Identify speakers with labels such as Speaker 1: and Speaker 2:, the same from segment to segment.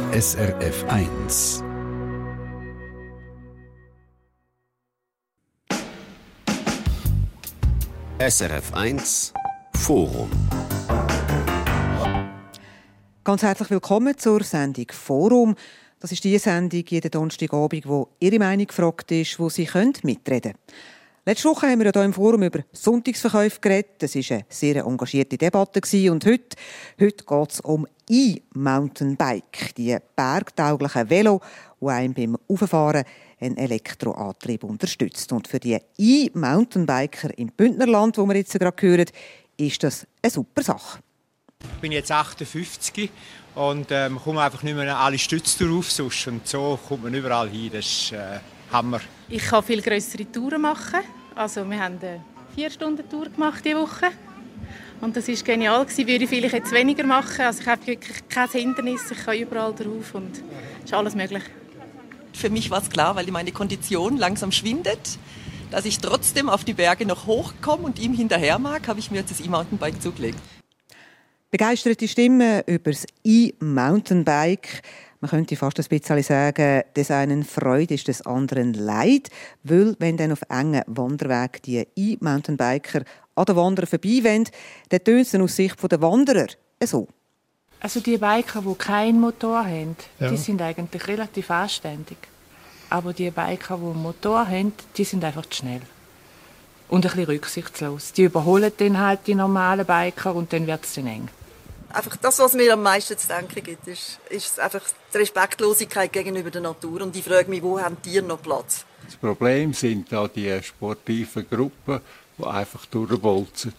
Speaker 1: SRF 1.
Speaker 2: SRF 1 Forum.
Speaker 3: Ganz herzlich willkommen zur Sendung Forum. Das ist die Sendung jeden Donnerstagabend, wo Ihre Meinung gefragt ist, wo Sie mitreden können. Letzte Woche haben wir hier im Forum über Sonntagsverkäufe geredet. Das war eine sehr engagierte Debatte. Und heute geht es um E-Mountainbike, die bergtauglichen Velo, die einem beim Auffahren einen Elektroantrieb unterstützt. Und für die E-Mountainbiker im Bündnerland, wo wir jetzt gerade hören, ist das eine super Sache.
Speaker 4: Ich bin jetzt 58 und komme einfach nicht mehr alle Stütze drauf. Und so kommt man überall hin. Das ist Hammer.
Speaker 5: Ich kann viel grössere Touren machen. Also wir haben eine 4-Stunden-Tour gemacht diese Woche. Und das war genial. Würde ich vielleicht jetzt weniger machen. Also ich habe wirklich kein Hindernis. Ich kann überall drauf und es ist alles möglich.
Speaker 6: Für mich war es klar, weil meine Kondition langsam schwindet, dass ich trotzdem auf die Berge noch hochkomme und ihm hinterher mag, habe ich mir jetzt das E-Mountainbike zugelegt.
Speaker 3: Begeisterte Stimmen über das E-Mountainbike. Man könnte fast ein bisschen sagen, des einen Freude ist des anderen Leid, weil wenn dann auf engen Wanderweg die E-Mountainbiker an den Wanderern vorbeiwollen, dann tönt es aus Sicht der Wanderer so.
Speaker 7: Also die Biker, die keinen Motor haben, die sind eigentlich relativ anständig. Aber die Biker, die einen Motor haben, die sind einfach zu schnell. Und ein bisschen rücksichtslos. Die überholen dann halt die normalen Biker und dann wird es dann eng.
Speaker 6: Einfach das, was mir am meisten zu denken gibt, ist einfach die Respektlosigkeit gegenüber der Natur. Und ich frage mich, wo haben Tiere noch Platz?
Speaker 8: Das Problem sind da die sportiven Gruppen, die einfach durchbolzen.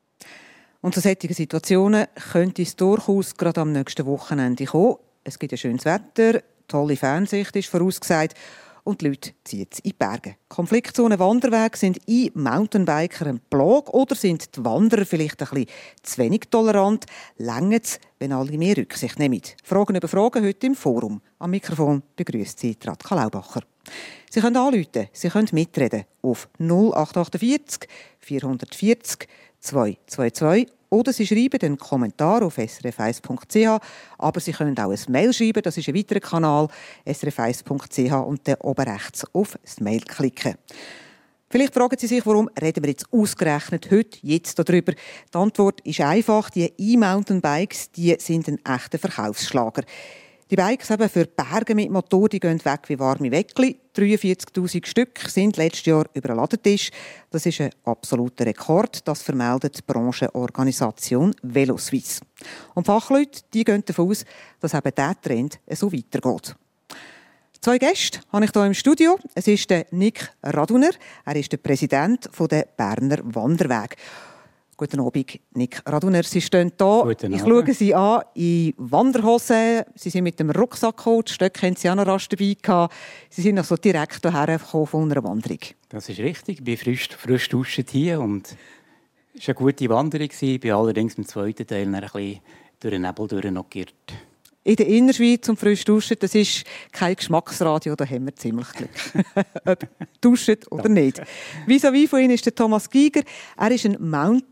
Speaker 3: Und zu solchen Situationen könnte es durchaus gerade am nächsten Wochenende kommen. Es gibt ein schönes Wetter, tolle Fernsicht ist vorausgesagt und die Leute ziehen in die Berge. Konfliktzonen Wanderwege sind E-Mountainbiker ein Plage oder sind die Wanderer vielleicht ein bisschen zu wenig tolerant? Längert es, wenn alle mehr Rücksicht nehmen? Fragen über Fragen heute im Forum. Am Mikrofon begrüßt Sie Radka Laubacher. Sie können anrufen, Sie können mitreden auf 0848 440 222 oder Sie schreiben einen Kommentar auf srf1.ch, aber Sie können auch ein Mail schreiben, das ist ein weiterer Kanal, srf1.ch und dann oben rechts auf das Mail klicken. Vielleicht fragen Sie sich, warum reden wir jetzt ausgerechnet heute, jetzt darüber. Die Antwort ist einfach, die E-Mountainbikes, die sind ein echter Verkaufsschlager. Die Bikes eben für Berge mit Motor, die gehen weg wie warme Weckli. 43'000 Stück sind letztes Jahr über den Ladentisch. Das ist ein absoluter Rekord. Das vermeldet die Branchenorganisation Veloswiss. Und Fachleute die gehen davon aus, dass eben dieser Trend so weitergeht. 2 Gäste habe ich hier im Studio. Es ist der Nick Raduner. Er ist der Präsident der Berner Wanderwege. Guten Abend, Nick Raduner. Sie stehen hier. Ich schaue Sie an in Wanderhosen. Sie sind mit dem Rucksack gekommen. Die Stöcke haben Sie auch noch rasch dabei gehabt. Sie sind also direkt hierher gekommen von einer Wanderung.
Speaker 9: Das ist richtig. Ich bin frisch duschen hier und es war eine gute Wanderung. Ich bin allerdings im zweiten Teil ein bisschen durch den Nebel durchgeirrt.
Speaker 3: In der Innerschweiz zum frisch duschen, das ist kein Geschmacksradio, da haben wir ziemlich Glück. Ob duschen oder nicht. Vis-à-vis von Ihnen ist der Thomas Giger. Er ist ein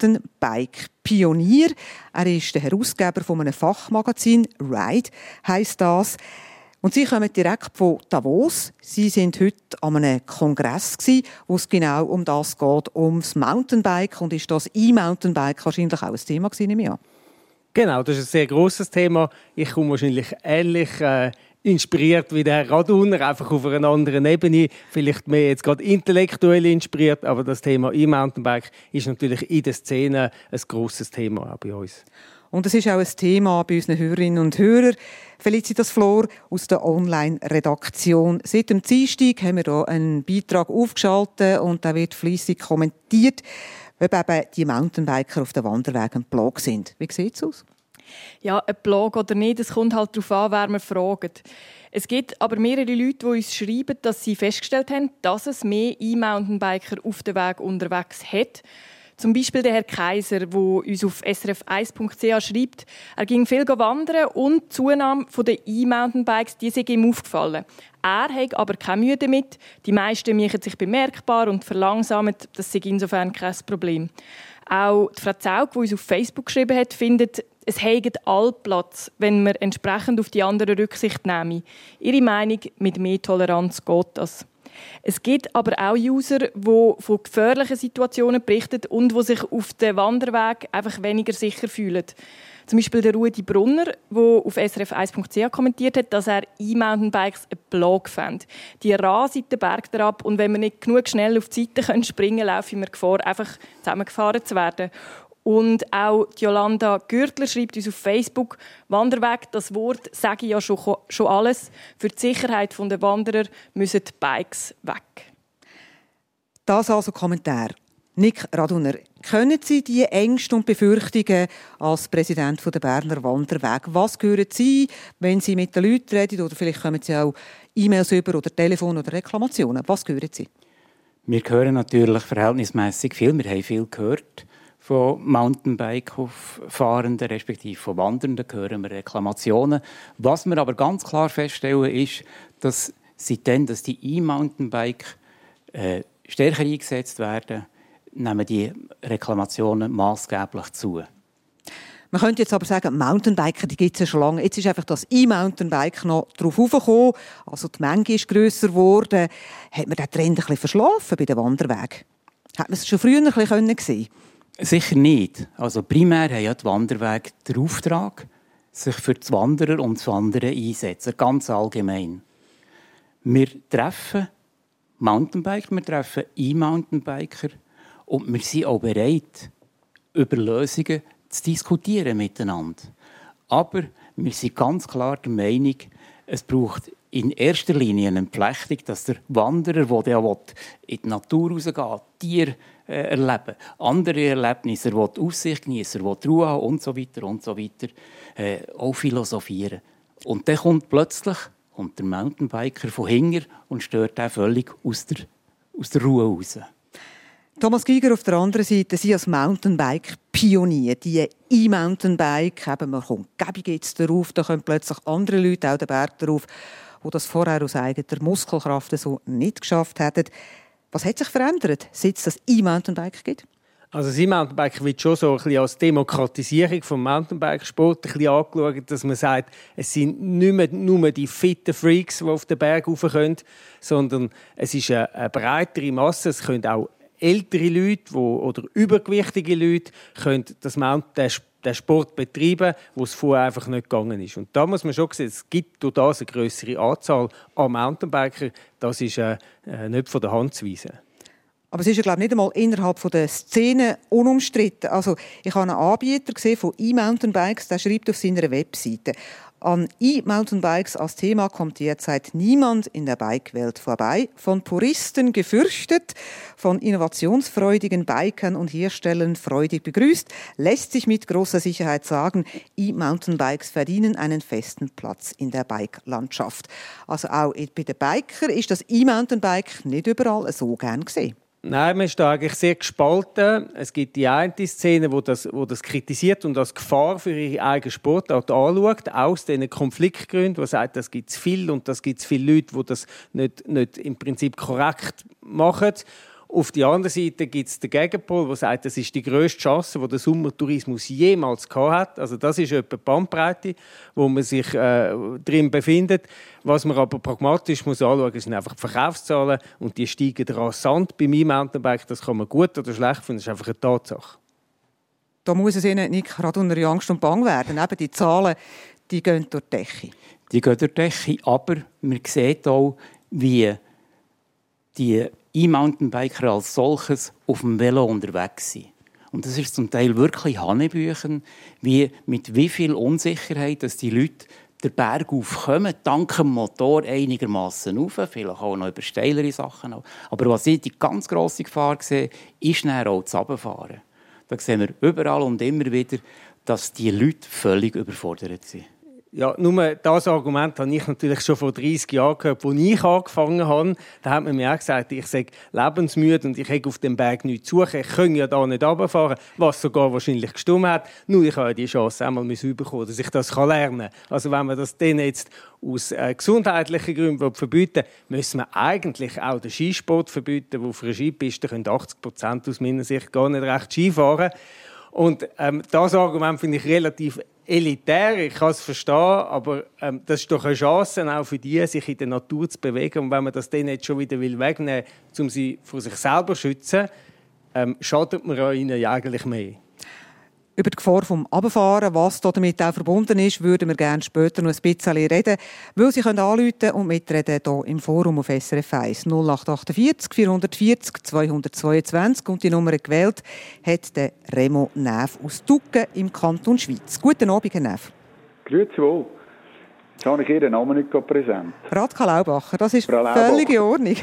Speaker 3: Mountainbike-Pionier. Er ist der Herausgeber von einem Fachmagazin, Ride heisst das. Und Sie kommen direkt von Davos. Sie sind heute an einem Kongress gsi, wo es genau um das geht, ums Mountainbike. Und ist das E-Mountainbike wahrscheinlich auch ein Thema gewesen, nehme ich an?
Speaker 10: Genau, das ist ein sehr grosses Thema. Ich komme wahrscheinlich ähnlich inspiriert wie der Herr Raduner, einfach auf einer anderen Ebene. Vielleicht mehr jetzt gerade intellektuell inspiriert, aber das Thema E-Mountainbike ist natürlich in der Szene ein grosses Thema auch bei uns.
Speaker 3: Und es ist auch ein Thema bei unseren Hörerinnen und Hörern. Felicitas Flor aus der Online-Redaktion. Seit dem Dienstag haben wir hier einen Beitrag aufgeschaltet und der wird fleissig kommentiert, ob eben die Mountainbiker auf den Wanderwegen Plage sind. Wie sieht es aus?
Speaker 11: Ja, ein Plage oder nicht, es kommt halt darauf an, wer man fragt. Es gibt aber mehrere Leute, die uns schreiben, dass sie festgestellt haben, dass es mehr E-Mountainbiker auf dem Weg unterwegs hat. Zum Beispiel der Herr Kaiser, der uns auf srf1.ch schreibt, er ging viel wandern und die Zunahme der E-Mountainbikes, die sind ihm aufgefallen. Er hat aber keine Mühe damit. Die meisten machen sich bemerkbar und verlangsamen. Das ist insofern kein Problem. Auch die Frau Zaug, die uns auf Facebook geschrieben hat, findet, Es hätte all Platz, wenn man entsprechend auf die anderen Rücksicht nehme. Ihre Meinung, mit mehr Toleranz geht das. Es gibt aber auch User, die von gefährlichen Situationen berichten und die sich auf dem Wanderweg einfach weniger sicher fühlen. Zum Beispiel der Rudi Brunner, der auf srf1.ch kommentiert hat, dass er E-Mountainbikes ein Plage fand. Die rasen den Berg herab und wenn wir nicht genug schnell auf die Seite springen können, laufen wir Gefahr, einfach zusammengefahren zu werden. Und auch Jolanda Gürtler schreibt uns auf Facebook, Wanderweg, das Wort sage ja schon alles. Für die Sicherheit der Wanderer müssen die Bikes weg.
Speaker 3: Das also Kommentar. Nick Raduner, können Sie die Ängste und Befürchtungen als Präsident der Berner Wanderweg? Was hören Sie, wenn Sie mit den Leuten reden? Oder vielleicht kommen Sie auch E-Mails über oder Telefon oder Reklamationen. Was hören Sie?
Speaker 9: Wir hören natürlich verhältnismäßig viel. Wir haben viel gehört. Von Mountainbike-Fahrenden, respektive von Wandernden, hören wir Reklamationen. Was wir aber ganz klar feststellen, ist, dass seitdem die E-Mountainbike stärker eingesetzt werden, nehmen die Reklamationen maßgeblich zu.
Speaker 3: Man könnte jetzt aber sagen, Mountainbiker, die gibt es ja schon lange. Jetzt ist einfach das E-Mountainbike noch drauf hochgekommen. Also die Menge ist grösser geworden. Hat man den Trend ein bisschen verschlafen bei den Wanderwegen? Hat man es schon früher ein bisschen sehen?
Speaker 9: Sicher nicht. Also primär haben ja die Wanderwege den Auftrag, sich für die Wanderer und das Wandern einsetzen, ganz allgemein. Wir treffen Mountainbiker, wir treffen E-Mountainbiker und wir sind auch bereit, über Lösungen zu diskutieren miteinander. Aber wir sind ganz klar der Meinung, es braucht in erster Linie eine Entflechtung, dass der Wanderer, der in die Natur rausgehen, Tiere erleben, andere Erlebnisse, er will Aussicht genießen, er will Ruhe haben und so weiter, auch philosophieren. Und dann kommt plötzlich der Mountainbiker von hinten und stört auch völlig aus der Ruhe raus.
Speaker 3: Thomas Giger auf der anderen Seite, Sie als Mountainbike-Pionier, die E-Mountainbike, man kommt gäbig jetzt darauf, da kommen plötzlich andere Leute auch den Berg darauf, die das vorher aus eigener Muskelkraft so nicht geschafft hätten. Was hat sich verändert, seit es das E-Mountainbike gibt? Also das E-Mountainbike wird schon so ein bisschen als Demokratisierung des Mountainbike-Sport angeschaut, dass man sagt, es sind nicht mehr nur die fitten Freaks, die auf den Berg rauf können, sondern es ist eine breitere Masse, es können auch ältere Leute oder übergewichtige Leute können den Sport betreiben, wo es vorher einfach nicht gegangen ist. Und da muss man schon sehen, es gibt durch das eine grössere Anzahl an Mountainbikern. Das ist nicht von der Hand zu weisen. Aber es ist ja, glaube ich, nicht einmal innerhalb der Szene unumstritten. Also, ich habe einen Anbieter gesehen von E-Mountainbikes, der schreibt auf seiner Webseite: An E-Mountainbikes als Thema kommt derzeit niemand in der Bikewelt vorbei. Von Puristen gefürchtet, von innovationsfreudigen Bikern und Herstellern freudig begrüßt, lässt sich mit großer Sicherheit sagen, E-Mountainbikes verdienen einen festen Platz in der Bike-Landschaft. Also auch bei den Bikern ist das E-Mountainbike nicht überall so gern gesehen. Nein, man ist da eigentlich sehr gespalten. Es gibt die eine Szene, die das kritisiert und als Gefahr für ihre eigene Sportart anschaut, aus diesen Konfliktgründen, die sagt, das gibt es viel und das gibt es viele Leute, die das nicht im Prinzip korrekt machen. Auf der anderen Seite gibt es den Gegenpol, der sagt, das ist die grösste Chance, die der Sommertourismus jemals gehabt hat. Also das ist etwa die Bandbreite, wo man sich drin befindet. Was man aber pragmatisch muss anschauen muss, sind einfach die Verkaufszahlen und die steigen rasant bei meinem Mountainbike. Das kann man gut oder schlecht finden, das ist einfach eine Tatsache. Da muss es Ihnen nicht gerade unter Angst und Bang werden. Eben die Zahlen, die gehen durch die Decke. Die gehen durch die Decke, aber man sieht auch, wie die E-Mountainbiker als solches auf dem Velo unterwegs sind. Und das ist zum Teil wirklich Hanebüchen, mit wie viel Unsicherheit, dass die Leute den Berg aufkommen, dank dem Motor einigermaßen rauf, vielleicht auch noch über steilere Sachen. Aber was ich die ganz grosse Gefahr sehe, ist dann auch das Runterfahren. Da sehen wir überall und immer wieder, dass die Leute völlig überfordert sind. Ja, nur das Argument habe ich natürlich schon vor 30 Jahren gehört, als ich angefangen habe. Da hat man mir auch gesagt, ich sei lebensmüde und ich habe auf dem Berg nichts zu suchen. Ich kann ja da nicht runterfahren, was sogar wahrscheinlich gestimmt hat. Nur ich habe die Chance einmal bekommen, dass ich das lernen kann. Also wenn man das denen jetzt aus gesundheitlichen Gründen verbieten will, müssen wir eigentlich auch den Skisport verbieten, wo auf einer Skipiste 80% aus meiner Sicht gar nicht recht Ski fahren. Und das Argument finde ich relativ
Speaker 10: elitär, ich kann es verstehen, aber das ist doch eine Chance auch für die, sich in der Natur zu bewegen. Und wenn man das denen jetzt schon wieder wegnehmen will, um sie vor sich selber zu schützen, schadet man ihnen ja eigentlich mehr.
Speaker 3: Über die Gefahr vom Runterfahren, was damit auch verbunden ist, würden wir gerne später noch ein bisschen reden, weil Sie können anrufen und mitreden hier im Forum auf SRF 1 0848 440 222 und die Nummer gewählt hat der Remo Näf aus Tucken im Kanton Schwyz. Guten Abend, Herr Näf.
Speaker 12: Grüezi wohl. Jetzt habe ich Ihren Namen nicht präsent.
Speaker 3: Radka Laubacher, das ist völlig in Ordnung.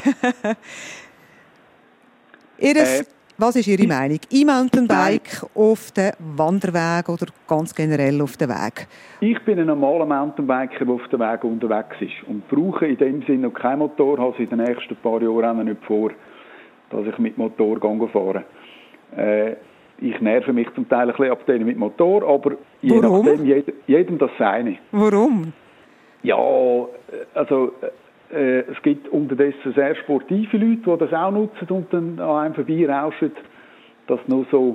Speaker 3: Was ist Ihre Meinung? E-Mountainbike auf dem Wanderweg oder ganz generell auf dem Weg?
Speaker 12: Ich bin ein normaler Mountainbiker, der auf dem Weg unterwegs ist und brauche in dem Sinne noch keinen Motor. Ich habe in den nächsten paar Jahren nicht vor, dass ich mit Motor fahre. Ich nerve mich zum Teil ein bisschen ab denen mit Motor, aber je nachdem, jedem das seine.
Speaker 3: Warum?
Speaker 12: Ja, also es gibt unterdessen sehr sportive Leute, die das auch nutzen und dann an einem vorbeirauschen, das nur so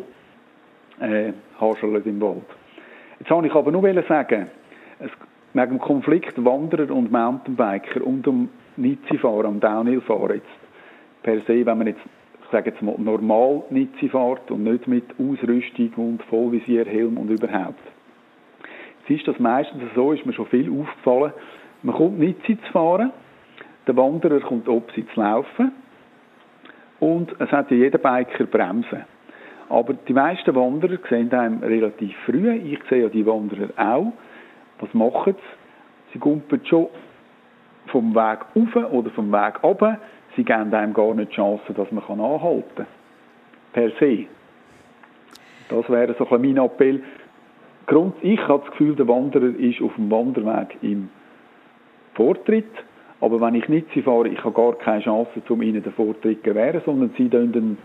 Speaker 12: haschelt im Wald. Jetzt wollte ich aber nur sagen, wegen dem Konflikt Wanderer und Mountainbiker und um Nizzi-Fahren, um Downhill-Fahren jetzt per se, wenn man jetzt, ich sage jetzt mal, normal Nizzi fährt und nicht mit Ausrüstung und Vollvisier, Helm und überhaupt. Jetzt ist das meistens so, ist mir schon viel aufgefallen, man kommt Nizzi zu fahren, der Wanderer kommt ob sie zu laufen und es hat ja jeder Biker Bremsen. Aber die meisten Wanderer sehen einem relativ früh, ich sehe ja die Wanderer auch. Was machen sie? Sie gumpen schon vom Weg rauf oder vom Weg runter. Sie geben einem gar nicht die Chance, dass man anhalten kann. Per se. Das wäre so ein mein Appell. Ich habe das Gefühl, der Wanderer ist auf dem Wanderweg im Vortritt. Aber wenn ich nicht fahre, ich habe gar keine Chance, um ihnen den Vortritt zu gewähren, sondern sie dann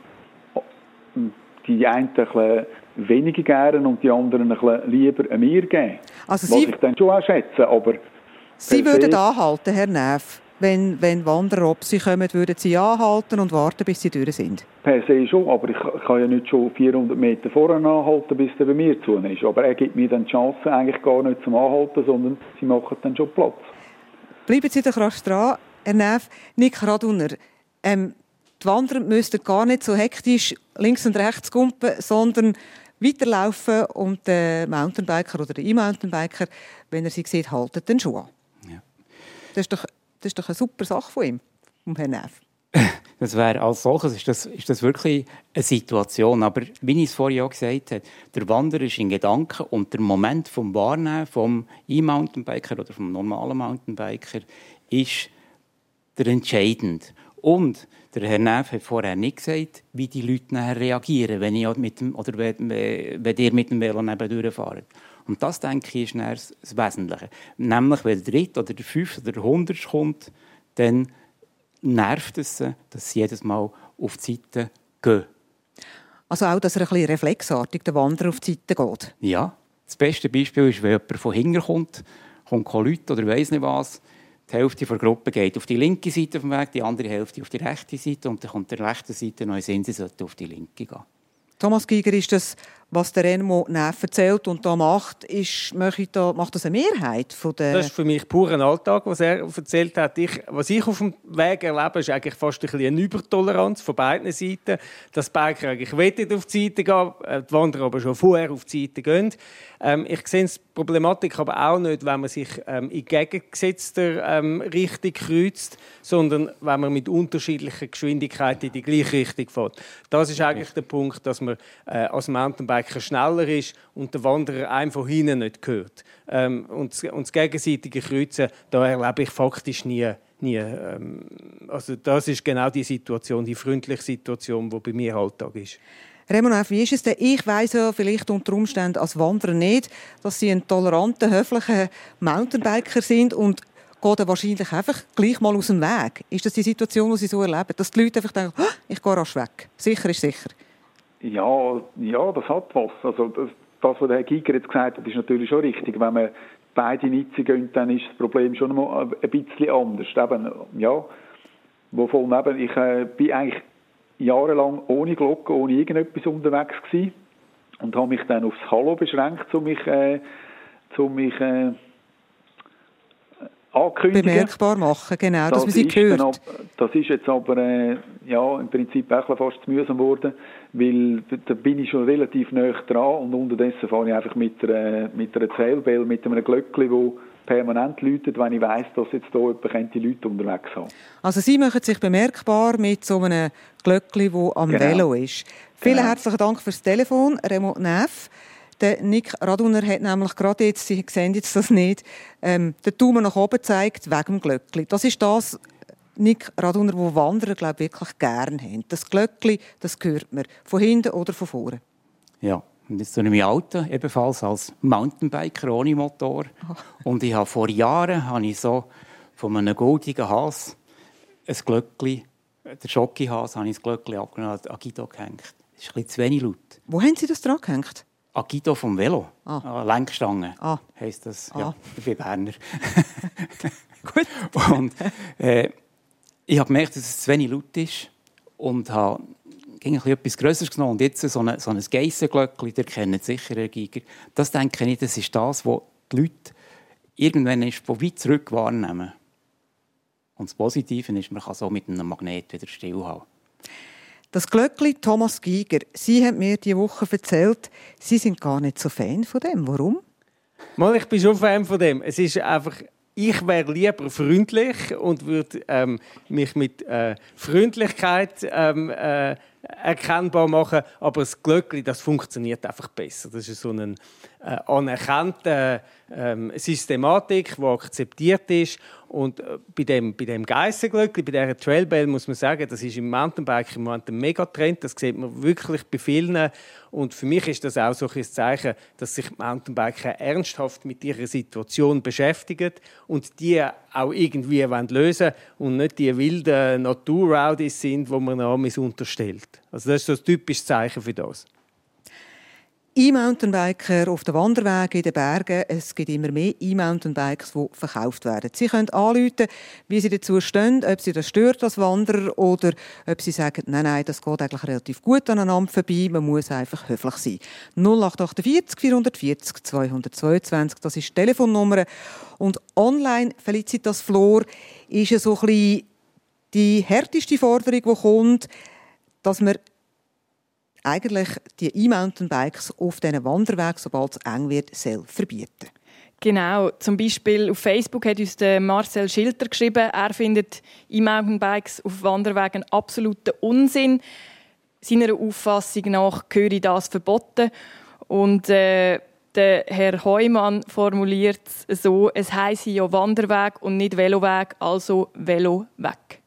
Speaker 12: die einen ein bisschen weniger gerne und die anderen ein bisschen lieber mir geben. Also was ich dann schon auch schätze, aber...
Speaker 3: Sie würden anhalten, Herr Näf. Wenn Wanderer ob Sie kommen, würden Sie anhalten und warten, bis Sie durch sind? Per
Speaker 12: se schon, aber ich kann ja nicht schon 400 Meter vorne anhalten, bis er bei mir zu ist. Aber er gibt mir dann die Chance eigentlich gar nicht zum Anhalten, sondern sie machen dann schon Platz.
Speaker 3: Bleiben Sie doch rasch dran, Herr Näf. Nick Radunner, die Wanderer müssten gar nicht so hektisch links und rechts gumpen, sondern weiterlaufen und der Mountainbiker oder der E-Mountainbiker, wenn er sie sieht, haltet den Schuh an. Ja. Das ist doch eine super Sache von ihm, vom Herrn Näf.
Speaker 9: Das wäre als solches ist das wirklich eine Situation. Aber wie ich es vorhin auch gesagt habe, der Wanderer ist in Gedanken und der Moment vom Wahrnehmen vom E-Mountainbiker oder vom normalen Mountainbiker ist der entscheidend. Und der Herr Näf hat vorher nicht gesagt, wie die Leute nachher reagieren, wenn ihr mit dem Velo nebendurch fahrt. Und das, denke ich, ist nachher das Wesentliche. Nämlich, wenn der Dritte oder der Fünfte oder der 100. kommt, dann nervt es, dass sie jedes Mal auf die Seite gehen.
Speaker 3: Also auch, dass er ein bisschen reflexartig der Wanderer auf die Seite geht?
Speaker 9: Ja. Das beste Beispiel ist, wenn jemand von hinten kommt Leute oder weiss nicht was. Die Hälfte der Gruppe geht auf die linke Seite vom Weg, die andere Hälfte auf die rechte Seite und dann kommt der rechten Seite noch in Sinn, sie sollten auf die linke gehen.
Speaker 3: Thomas Giger, ist das, was der Remo Näf erzählt und da macht, macht das eine Mehrheit von der...
Speaker 10: Das ist für mich pur ein Alltag, was er erzählt hat. Was ich auf dem Weg erlebe, ist eigentlich fast ein bisschen eine Übertoleranz von beiden Seiten. Dass die Biker eigentlich wollen auf die Seite gehen, die Wanderer aber schon vorher auf die Seite gehen. Ich sehe die Problematik aber auch nicht, wenn man sich in gegengesetzter Richtung kreuzt, sondern wenn man mit unterschiedlichen Geschwindigkeiten in die gleiche Richtung fährt. Das ist eigentlich der Punkt, dass man als Mountainbiker schneller ist und der Wanderer einem von hinten nicht hört. Und das gegenseitige Kreuzen, da erlebe ich faktisch nie. Also das ist genau die Situation, die freundliche Situation, die bei mir Alltag ist.
Speaker 3: Remo Näf, wie ist es denn? Ich weiss ja vielleicht unter Umständen als Wanderer nicht, dass Sie ein toleranter, höflicher Mountainbiker sind und gehen wahrscheinlich einfach gleich mal aus dem Weg. Ist das die Situation, die Sie so erleben? Dass die Leute einfach denken, ich gehe rasch weg. Sicher ist sicher. Ja, das hat was. Also das, was der Herr Giger jetzt gesagt hat, ist natürlich schon richtig. Wenn man beide Nizzi gehen, dann ist das Problem schon mal ein bisschen anders. Eben, ja, wovon eben, ich bin eigentlich jahrelang ohne Glocke, ohne irgendetwas unterwegs gewesen und habe mich dann aufs Hallo beschränkt, um mich
Speaker 12: um mich ankündigen.
Speaker 3: Bemerkbar machen, genau, dass man sie hört.
Speaker 12: Das ist jetzt aber im Prinzip auch fast zu mühsam geworden, weil da bin ich schon relativ nah dran und unterdessen fahre ich einfach mit einer Zählbell, mit einem Glöckchen, wo permanent läutet, wenn ich weiss, dass jetzt hier jemand die Leute unterwegs haben.
Speaker 3: Also Sie machen sich bemerkbar mit so einem Glöckchen, das am Velo ist. Vielen herzlichen Dank fürs Telefon, Remo Neff. Der Nick Raduner hat nämlich gerade jetzt, Sie sehen jetzt das nicht, den Daumen nach oben gezeigt wegen dem Glöckchen. Das ist das, Nick Raduner, wo Wanderer wirklich gerne haben. Das Glöckchen, das hört man von hinten oder von vorne. Ja. Und jetzt bin ich mein Auto, ebenfalls als Mountainbiker ohne Motor. Und ich habe vor Jahren so von einem goldigen Hase ein Glöckchen, der Schocki-Hase, habe ich das Glöckchen abgenommen und an Guido gehängt. Das ist ein bisschen zu wenig laut. Wo haben Sie das dran gehängt? An Guido vom Velo. Lenkstange heisst das. Ja, ich bin Berner. Gut. Und ich habe gemerkt, dass es zu wenig laut ist und habe etwas Grösseres genommen. Und jetzt so ein Geissenglöckchen, der kennt sicher, Herr Giger. Das denke ich, das ist das, was die Leute irgendwann von weit zurück wahrnehmen. Und das Positive ist, man kann so mit einem Magnet wieder stillhalten. Das Glöckchen, Thomas Giger, Sie haben mir diese Woche erzählt, Sie sind gar nicht so Fan von dem. Warum?
Speaker 10: Ich bin schon Fan von dem. Es ist einfach, ich wäre lieber freundlich und würde mich mit Freundlichkeit erkennbar machen, aber das Glöckchen, das funktioniert einfach besser. Das ist so eine anerkannte Systematik, die akzeptiert ist. Und bei dem Geissenglöckchen, bei dieser Trailbell, muss man sagen, das ist im Mountainbike im Moment ein Megatrend. Das sieht man wirklich bei vielen. Und für mich ist das auch so ein Zeichen, dass sich die Mountainbiker ernsthaft mit ihrer Situation beschäftigen und die auch irgendwie lösen wollen und nicht die wilden Naturrowdies sind, die man noch unterstellt. Also das ist so ein typisches Zeichen für das.
Speaker 3: E-Mountainbiker auf den Wanderwegen in den Bergen. Es gibt immer mehr E-Mountainbikes, die verkauft werden. Sie können anrufen, wie Sie dazu stehen, ob Sie das stört als Wanderer oder ob Sie sagen, nein, das geht eigentlich relativ gut aneinander vorbei, man muss einfach höflich sein. 0848 440 222, das ist die Telefonnummer. Und online, Felicitas Flor, ist ja so ein bisschen die härteste Forderung, die kommt, dass man eigentlich die E-Mountainbikes auf diesen Wanderwegen, sobald es eng wird, verbieten.
Speaker 11: Genau. Zum Beispiel auf Facebook hat uns Marcel Schilter geschrieben, er findet E-Mountainbikes auf Wanderwegen absoluten Unsinn. Seiner Auffassung nach gehöre das verboten. Und der Herr Heumann formuliert es so, es heisse ja Wanderweg und nicht Veloweg, also Velo weg.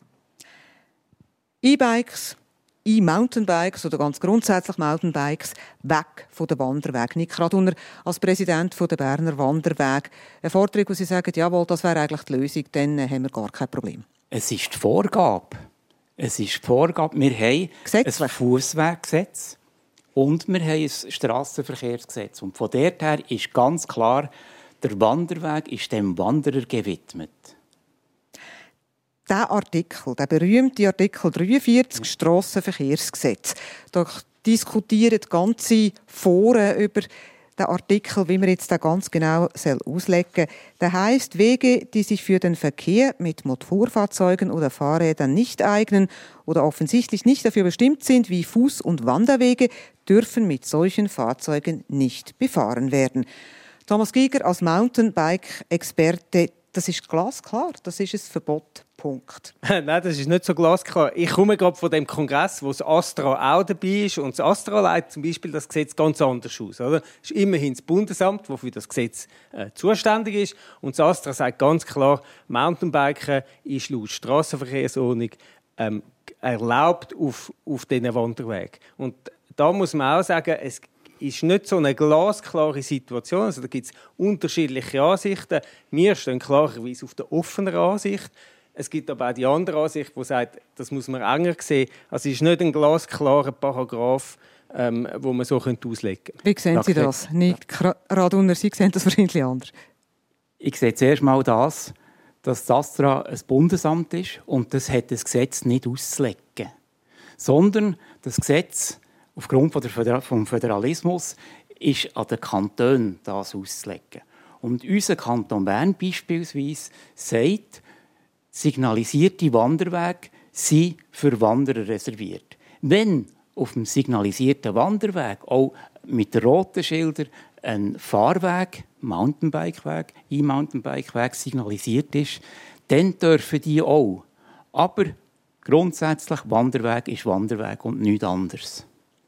Speaker 3: E-Bikes, E-Mountainbikes oder ganz grundsätzlich Mountainbikes weg von den Wanderwegen. Nick Raduner als Präsident der Berner Wanderweg. Eine Forderung, wo Sie sagen, jawohl, das wäre eigentlich die Lösung, dann haben wir gar kein Problem. Es ist die Vorgabe. Wir haben ein Fussweggesetz und wir haben ein Strassenverkehrsgesetz. Und von dort her ist ganz klar, der Wanderweg ist dem Wanderer gewidmet. Der Artikel, der berühmte Artikel 43 Strassenverkehrsgesetz, da diskutieren ganze Foren über den Artikel, wie man jetzt da ganz genau auslegen soll. Der heisst, Wege, die sich für den Verkehr mit Motorfahrzeugen oder Fahrrädern nicht eignen oder offensichtlich nicht dafür bestimmt sind, wie Fuß- und Wanderwege, dürfen mit solchen Fahrzeugen nicht befahren werden. Thomas Giger als Mountainbike-Experte, das ist glasklar, das ist ein Verbot. Punkt.
Speaker 10: Nein, das ist nicht so glasklar. Ich komme gerade von dem Kongress, wo das Astra auch dabei ist. Und das Astra leitet zum Beispiel das Gesetz ganz anders aus. Oder? Es ist immerhin das Bundesamt, das für das Gesetz zuständig ist. Und das Astra sagt ganz klar, Mountainbiken ist laut Strassenverkehrsordnung erlaubt auf diesen Wanderwegen. Und da muss man auch sagen, es ist nicht so eine glasklare Situation. Also da gibt es unterschiedliche Ansichten. Wir stehen klarerweise auf der offenen Ansicht. Es gibt aber auch die andere Ansicht, die sagt, das muss man enger sehen. Also es ist nicht ein glasklarer Paragraph, wo man so auslegen könnte.
Speaker 3: Wie sehen Sie das? Nick Raduner, Sie sehen das wahrscheinlich anders.
Speaker 9: Ich sehe zuerst mal das, dass das Astra ein Bundesamt ist und das hat das Gesetz nicht auszulegen. Sondern das Gesetz, aufgrund vom Föderalismus, ist an den Kantonen das auszulegen. Und unser Kanton Bern beispielsweise sagt, signalisierte Wanderwege sind für Wanderer reserviert. Wenn auf dem signalisierten Wanderweg auch mit roten Schildern ein Fahrweg, Mountainbikeweg, E-Mountainbikeweg signalisiert ist, dann dürfen die auch. Aber grundsätzlich, Wanderweg ist Wanderweg und nichts anderes.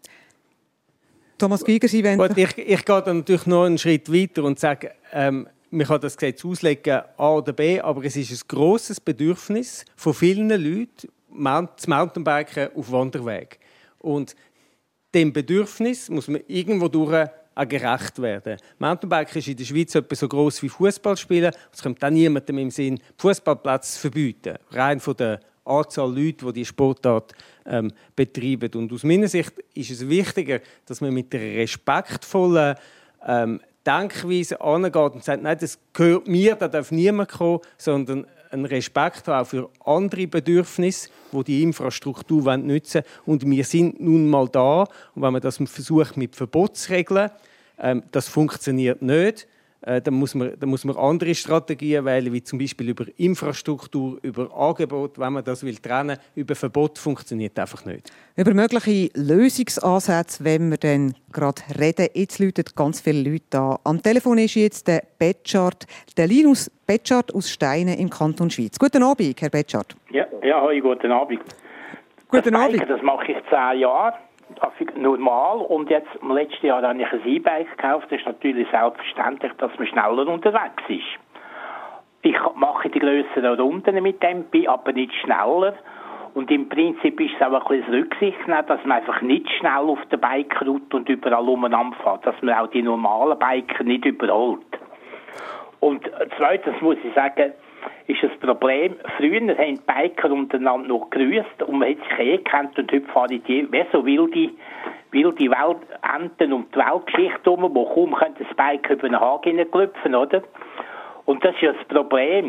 Speaker 3: Thomas Giger, Sie wollen...
Speaker 10: Gut, ich gehe dann natürlich noch einen Schritt weiter und sage, man kann das Gesetz auslegen, A oder B, aber es ist ein grosses Bedürfnis von vielen Leuten, das Mountainbiken auf Wanderweg. Und dem Bedürfnis muss man irgendwo durch gerecht werden. Mountainbiken ist in der Schweiz etwa so gross wie Fußball spielen. Es kommt dann niemandem im Sinn, Fußballplätze zu verbieten. Rein von der Anzahl Leute, die diese Sportart betreiben. Und aus meiner Sicht ist es wichtiger, dass man mit einer respektvollen Denkweise angeht und sagt, nein, das gehört mir, da darf niemand kommen, sondern einen Respekt haben auch für andere Bedürfnisse, die Infrastruktur nutzen wollen. Und wir sind nun mal da. Und wenn man das versucht mit Verbotsregeln, das funktioniert nicht. Dann muss man andere Strategien wählen, wie zum Beispiel über Infrastruktur, über Angebot. Wenn man das trennen will, über Verbot funktioniert einfach nicht.
Speaker 3: Über mögliche Lösungsansätze, wenn wir dann gerade reden. Jetzt läuten ganz viele Leute an. Am Telefon ist jetzt der Linus Betschart aus Steinen im Kanton Schwyz. Guten Abend, Herr Betschart.
Speaker 13: Ja, hoi, guten Abend.
Speaker 3: Guten Abend.
Speaker 13: Das mache ich 10 Jahre. Normal. Und jetzt im letzten Jahr habe ich ein E-Bike gekauft. Das ist natürlich selbstverständlich, dass man schneller unterwegs ist. Ich mache die grösseren Runden mit dem, bin aber nicht schneller. Und im Prinzip ist es auch ein bisschen Rücksicht nehmen, dass man einfach nicht schnell auf der Bike-Route und überall umeinander fährt, dass man auch die normalen Biker nicht überholt. Und zweitens muss ich sagen, ist das Problem, früher haben die Biker untereinander noch gegrüßt und man hat sich gekannt und heute fahren die wie so wilde Weltenten und die Weltgeschichte um, wo kaum das Bike über den Haken hineinklopfen, oder? Und das ist ja das Problem.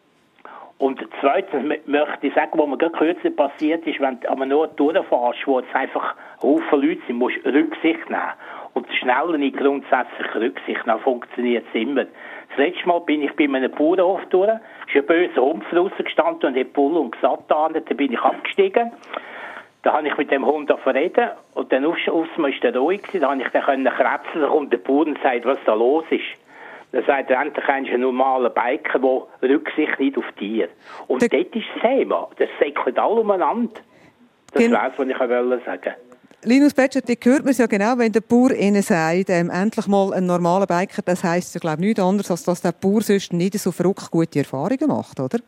Speaker 13: Und zweitens möchte ich sagen, was mir gerade kürzlich passiert ist, wenn du an einer durchfährst, wo es einfach Haufen Leute sind, musst du Rücksicht nehmen. Und das Schnelle nicht grundsätzlich Rücksicht nehmen, funktioniert es immer. Das letzte Mal bin ich bei einem Bauernhof durch, ist ein böser Hund draussen gestanden und hat Bull und Gesatt an, dann bin ich abgestiegen. Da habe ich mit dem Hund reden und dann war der ruhig, da habe ich dann kratzen, da kommt der Bauer und sagt, was da los ist. Dann sagt er, endlich ein normaler Biker, der Rücksicht nicht auf Tiere. Und dort ist das Thema. Das säckelt alle umeinander. Das wäre es, was ich sagen wollte.
Speaker 3: Linus Betschart, die hört man es ja genau, wenn der Bauer Ihnen sagt, endlich mal ein normaler Biker, das heisst ja, glaube ich, nichts anderes, als dass der Bauer sonst nicht so verrückt gute Erfahrungen macht, oder?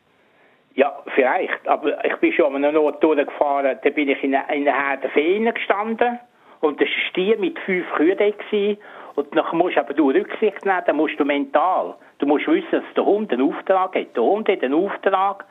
Speaker 13: Ja, vielleicht. Aber ich bin schon an einer Not durchgefahren, da bin ich in einer Herde Feen gestanden und das war ein Stier mit 5 Kühen. Und dann musst du aber Rücksicht nehmen, dann musst du mental. Du musst wissen, dass der Hund einen Auftrag hat. Der Hund hat einen Auftrag,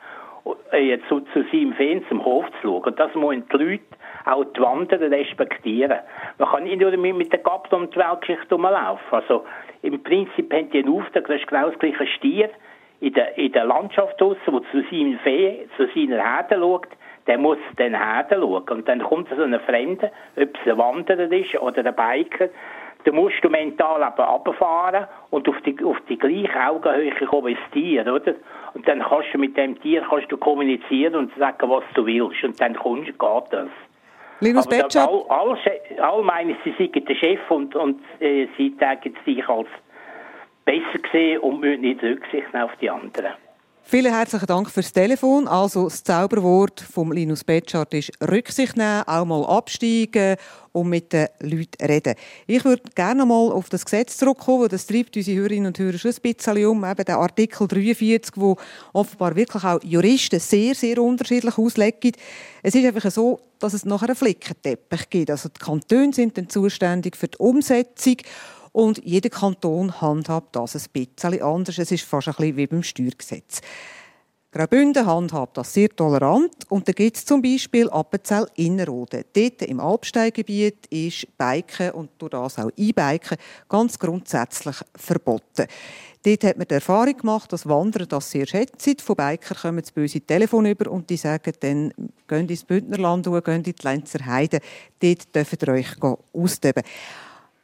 Speaker 13: zu seinem Feen zum Hof zu schauen. Und das müssen die Leute, auch die Wanderer, respektieren. Man kann nicht nur mit der Kappe um die Weltgeschichte rumlaufen. Also im Prinzip haben die einen Auftrag, das ist genau das gleiche Stier in der Landschaft draussen, der zu seinem Fee, zu seiner Herde schaut. Der muss den Herde schauen. Und dann kommt so ein Fremder, ob es ein Wanderer ist oder ein Biker. Da musst du mental aber runterfahren und auf die gleiche Augenhöhe kommen wie das Tier, oder? Und dann kannst du mit dem Tier kommunizieren und sagen, was du willst. Und dann geht das.
Speaker 3: Linus Betschart.
Speaker 13: Alle meinen, sie seien der Chef und sie zeigen sich als besser gesehen und müssen nicht Rücksicht nehmen auf die anderen.
Speaker 3: Vielen herzlichen Dank fürs Telefon. Also das Zauberwort von Linus Betschart ist Rücksicht nehmen, auch mal absteigen und mit den Leuten reden. Ich würde gerne mal auf das Gesetz zurückkommen, das treibt unsere Hörerinnen und Hörer schon ein bisschen um. Eben der Artikel 43, wo offenbar wirklich auch Juristen sehr, sehr unterschiedlich auslegen. Es ist einfach so, dass es nachher einen Flickenteppich gibt. Also die Kantone sind dann zuständig für die Umsetzung. Und jeder Kanton handhabt das ein bisschen anders. Es ist fast ein bisschen wie beim Steuergesetz. Graubünden handhabt das sehr tolerant. Und da gibt es zum Beispiel Appenzell-Innerrhoden. Dort im Alpsteingebiet ist Biken und durch das auch E-Biken ganz grundsätzlich verboten. Dort hat man die Erfahrung gemacht, dass Wanderer das sehr schätzen. Von Bikern kommen das böse Telefon über und die sagen dann, geht ins Bündnerland, geht in die Lenzer Heide. Dort dürft ihr euch austoben.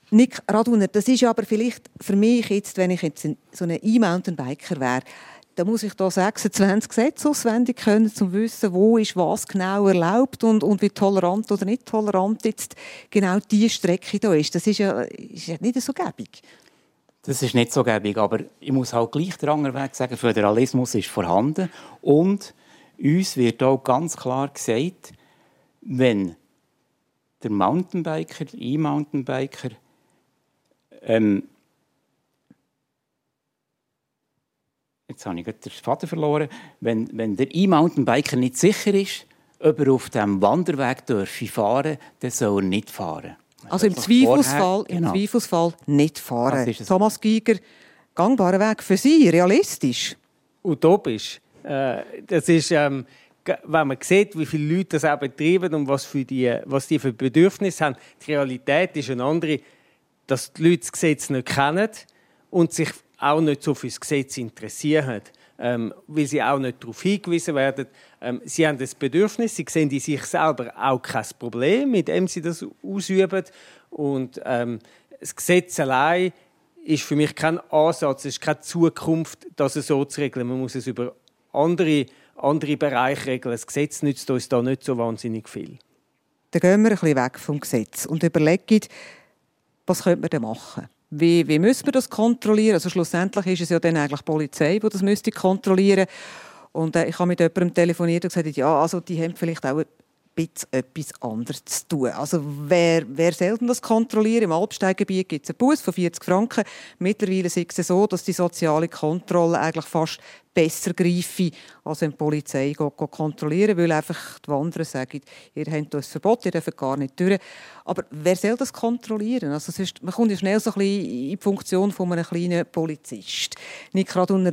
Speaker 3: Nick Raduner, das ist aber vielleicht für mich jetzt, wenn ich jetzt so ein E-Mountainbiker wäre, da muss ich da 26 Gesetze auswendig können, um zu wissen, wo ist was genau erlaubt und wie tolerant oder nicht tolerant jetzt genau diese Strecke da ist. Das ist ja nicht so gäbig.
Speaker 9: Das ist nicht so gäbig, aber ich muss halt gleich der andere Weg sagen, Föderalismus ist vorhanden und uns wird auch ganz klar gesagt, wenn der Mountainbiker, der E-Mountainbiker jetzt habe ich gerade den Faden verloren. Wenn der E-Mountainbiker nicht sicher ist, ob er auf diesem Wanderweg fahren darf, dann soll er nicht fahren.
Speaker 3: Also im Zweifelsfall nicht fahren. Thomas Giger, gangbarer Weg für Sie, realistisch?
Speaker 10: Utopisch. Das ist, wenn man sieht, wie viele Leute das auch betreiben und was die für Bedürfnisse haben. Die Realität ist eine andere, dass die Leute das Gesetz nicht kennen und sich auch nicht so für das Gesetz interessieren, weil sie auch nicht darauf hingewiesen werden. Sie haben das Bedürfnis, sie sehen in sich selber auch kein Problem, mit dem sie das ausüben. Und das Gesetz allein ist für mich kein Ansatz, es ist keine Zukunft, das so zu regeln. Man muss es über andere Bereiche regeln. Das Gesetz nützt uns da nicht so wahnsinnig viel.
Speaker 3: Dann gehen wir ein bisschen weg vom Gesetz und überlegen, was könnte man denn machen? Wie müssen wir das kontrollieren? Also schlussendlich ist es ja dann eigentlich die Polizei, die das müsste kontrollieren. Und ich habe mit jemandem telefoniert und gesagt, ja, also die haben vielleicht auch ein bisschen etwas anderes zu tun. Also wer soll denn das kontrollieren? Im Alpsteingebiet gibt es einen Buß von 40 Franken. Mittlerweile ist es so, dass die soziale Kontrolle eigentlich fast besser greife, als wenn die Polizei kontrollieren, weil einfach die Wanderer sagen, ihr habt das Verbot, ihr dürft gar nicht durch. Aber wer soll das kontrollieren? Also sonst, man kommt ja schnell so ein bisschen in die Funktion von einem kleinen Polizist. Nick Raduner,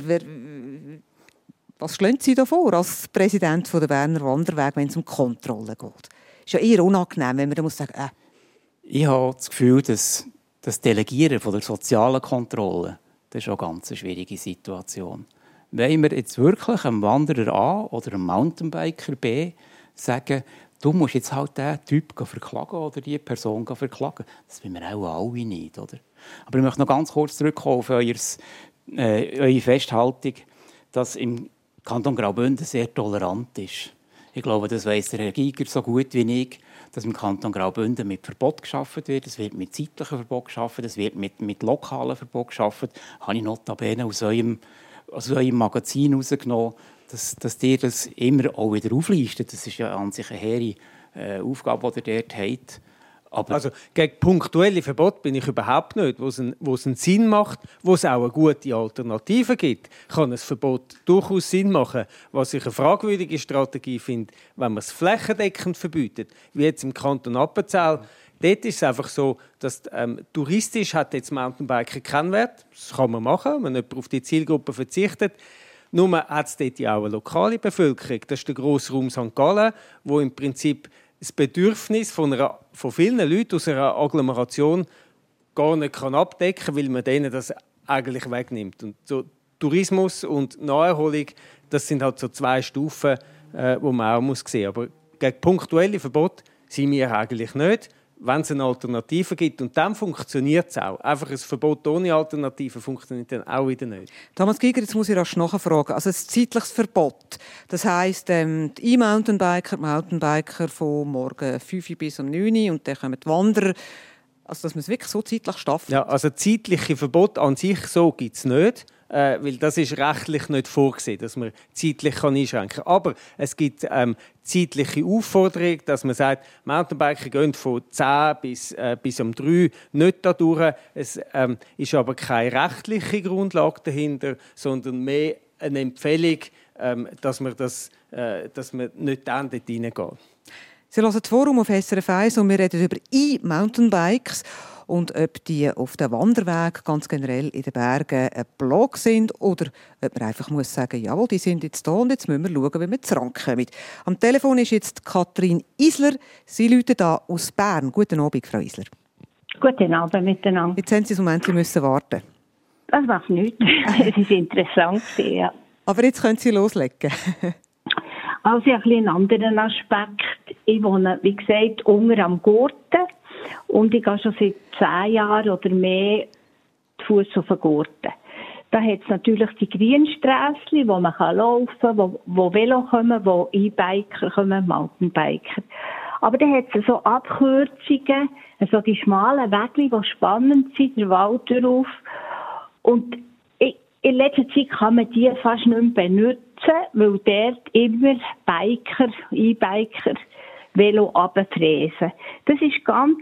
Speaker 3: was schlagen Sie da vor als Präsident der Berner Wanderweg, wenn es um Kontrolle geht? Ist ja eher unangenehm, wenn man da muss sagen,
Speaker 9: Ich habe das Gefühl, dass das Delegieren von der sozialen Kontrolle, das ist eine ganz schwierige Situation. Wenn wir jetzt wirklich einem Wanderer A oder einem Mountainbiker B sagen, du musst jetzt halt diesen Typ verklagen oder diese Person verklagen, das wollen wir auch alle nicht, oder? Aber ich möchte noch ganz kurz zurückkommen auf eure Festhaltung, dass im Kanton Graubünden sehr tolerant ist. Ich glaube, das weiss der Herr Giger so gut wie ich, dass im Kanton Graubünden mit Verbot geschaffen wird. Es wird mit zeitlichen Verbot geschaffen, es wird mit lokalen Verbot geschaffen. Das habe ich notabene aus eurem Magazin herausgenommen, dass ihr das immer auch wieder auflistet. Das ist ja an sich eine hehre Aufgabe, die ihr dort habt. Aber
Speaker 10: also gegen punktuelle Verbot bin ich überhaupt nicht. Wo es einen Sinn macht, wo es auch eine gute Alternative gibt, kann ein Verbot durchaus Sinn machen. Was ich eine fragwürdige Strategie finde, wenn man es flächendeckend verbietet, wie jetzt im Kanton Appenzell. Dort ist es einfach so, dass touristisch hat jetzt Mountainbiken keinen Wert. Das kann man machen, wenn jemand auf die Zielgruppe verzichtet. Nur hat es dort ja auch eine lokale Bevölkerung. Das ist der Grossraum St. Gallen, wo im Prinzip das Bedürfnis von vielen Leuten aus einer Agglomeration gar nicht abdecken kann, weil man denen das eigentlich wegnimmt. Und so Tourismus und Naherholung, das sind halt so zwei Stufen, die man auch sehen muss. Aber gegen punktuelle Verbote sind wir eigentlich nicht, wenn es eine Alternative gibt. Und dann funktioniert es auch. Einfach ein Verbot ohne Alternative funktioniert dann auch wieder nicht.
Speaker 3: Thomas Giger, jetzt muss ich rasch nachfragen. Also ein zeitliches Verbot. Das heisst, die E-Mountainbiker von morgen 5 Uhr bis um 9 Uhr und dann kommen die Wanderer. Also dass man es wirklich so zeitlich schafft?
Speaker 10: Ja, also zeitliche Verbot an sich so gibt es nicht. Weil das ist rechtlich nicht vorgesehen, dass man zeitlich einschränken kann. Aber es gibt zeitliche Aufforderungen, dass man sagt, Mountainbiker gehen von 10 bis um 3 nicht da durch. Es ist aber keine rechtliche Grundlage dahinter, sondern mehr eine Empfehlung, dass man nicht dann dort reingeht.
Speaker 3: Sie hören das Forum auf SRF 1 und wir reden über E-Mountainbikes und ob die auf dem Wanderweg ganz generell in den Bergen ein Blog sind oder ob man einfach muss sagen, jawohl, die sind jetzt da und jetzt müssen wir schauen, wie wir zurückkommen. Am Telefon ist jetzt Katrin Isler. Sie läutet da aus Bern. Guten Abend, Frau Isler.
Speaker 14: Guten Abend miteinander.
Speaker 3: Jetzt haben Sie ein Moment müssen warten.
Speaker 14: Das macht nichts. Es ist interessant, ja.
Speaker 3: Aber jetzt können Sie loslegen.
Speaker 14: Also ein bisschen einen anderen Aspekt. Ich wohne, wie gesagt, unten am Gurten. Und ich gehe schon seit 10 Jahren oder mehr zu Fuß auf den Gurten. Da hat es natürlich die Grünsträsschen, wo man laufen kann, wo Velo kommen, wo E-Biker kommen, Mountainbiker. Aber dann hat es so Abkürzungen, so die schmalen Wege, die spannend sind, der Wald drauf. Und in letzter Zeit kann man die fast nicht mehr benutzen, weil dort immer Biker, E-Biker, Velo runterfräsen. Das ist ganz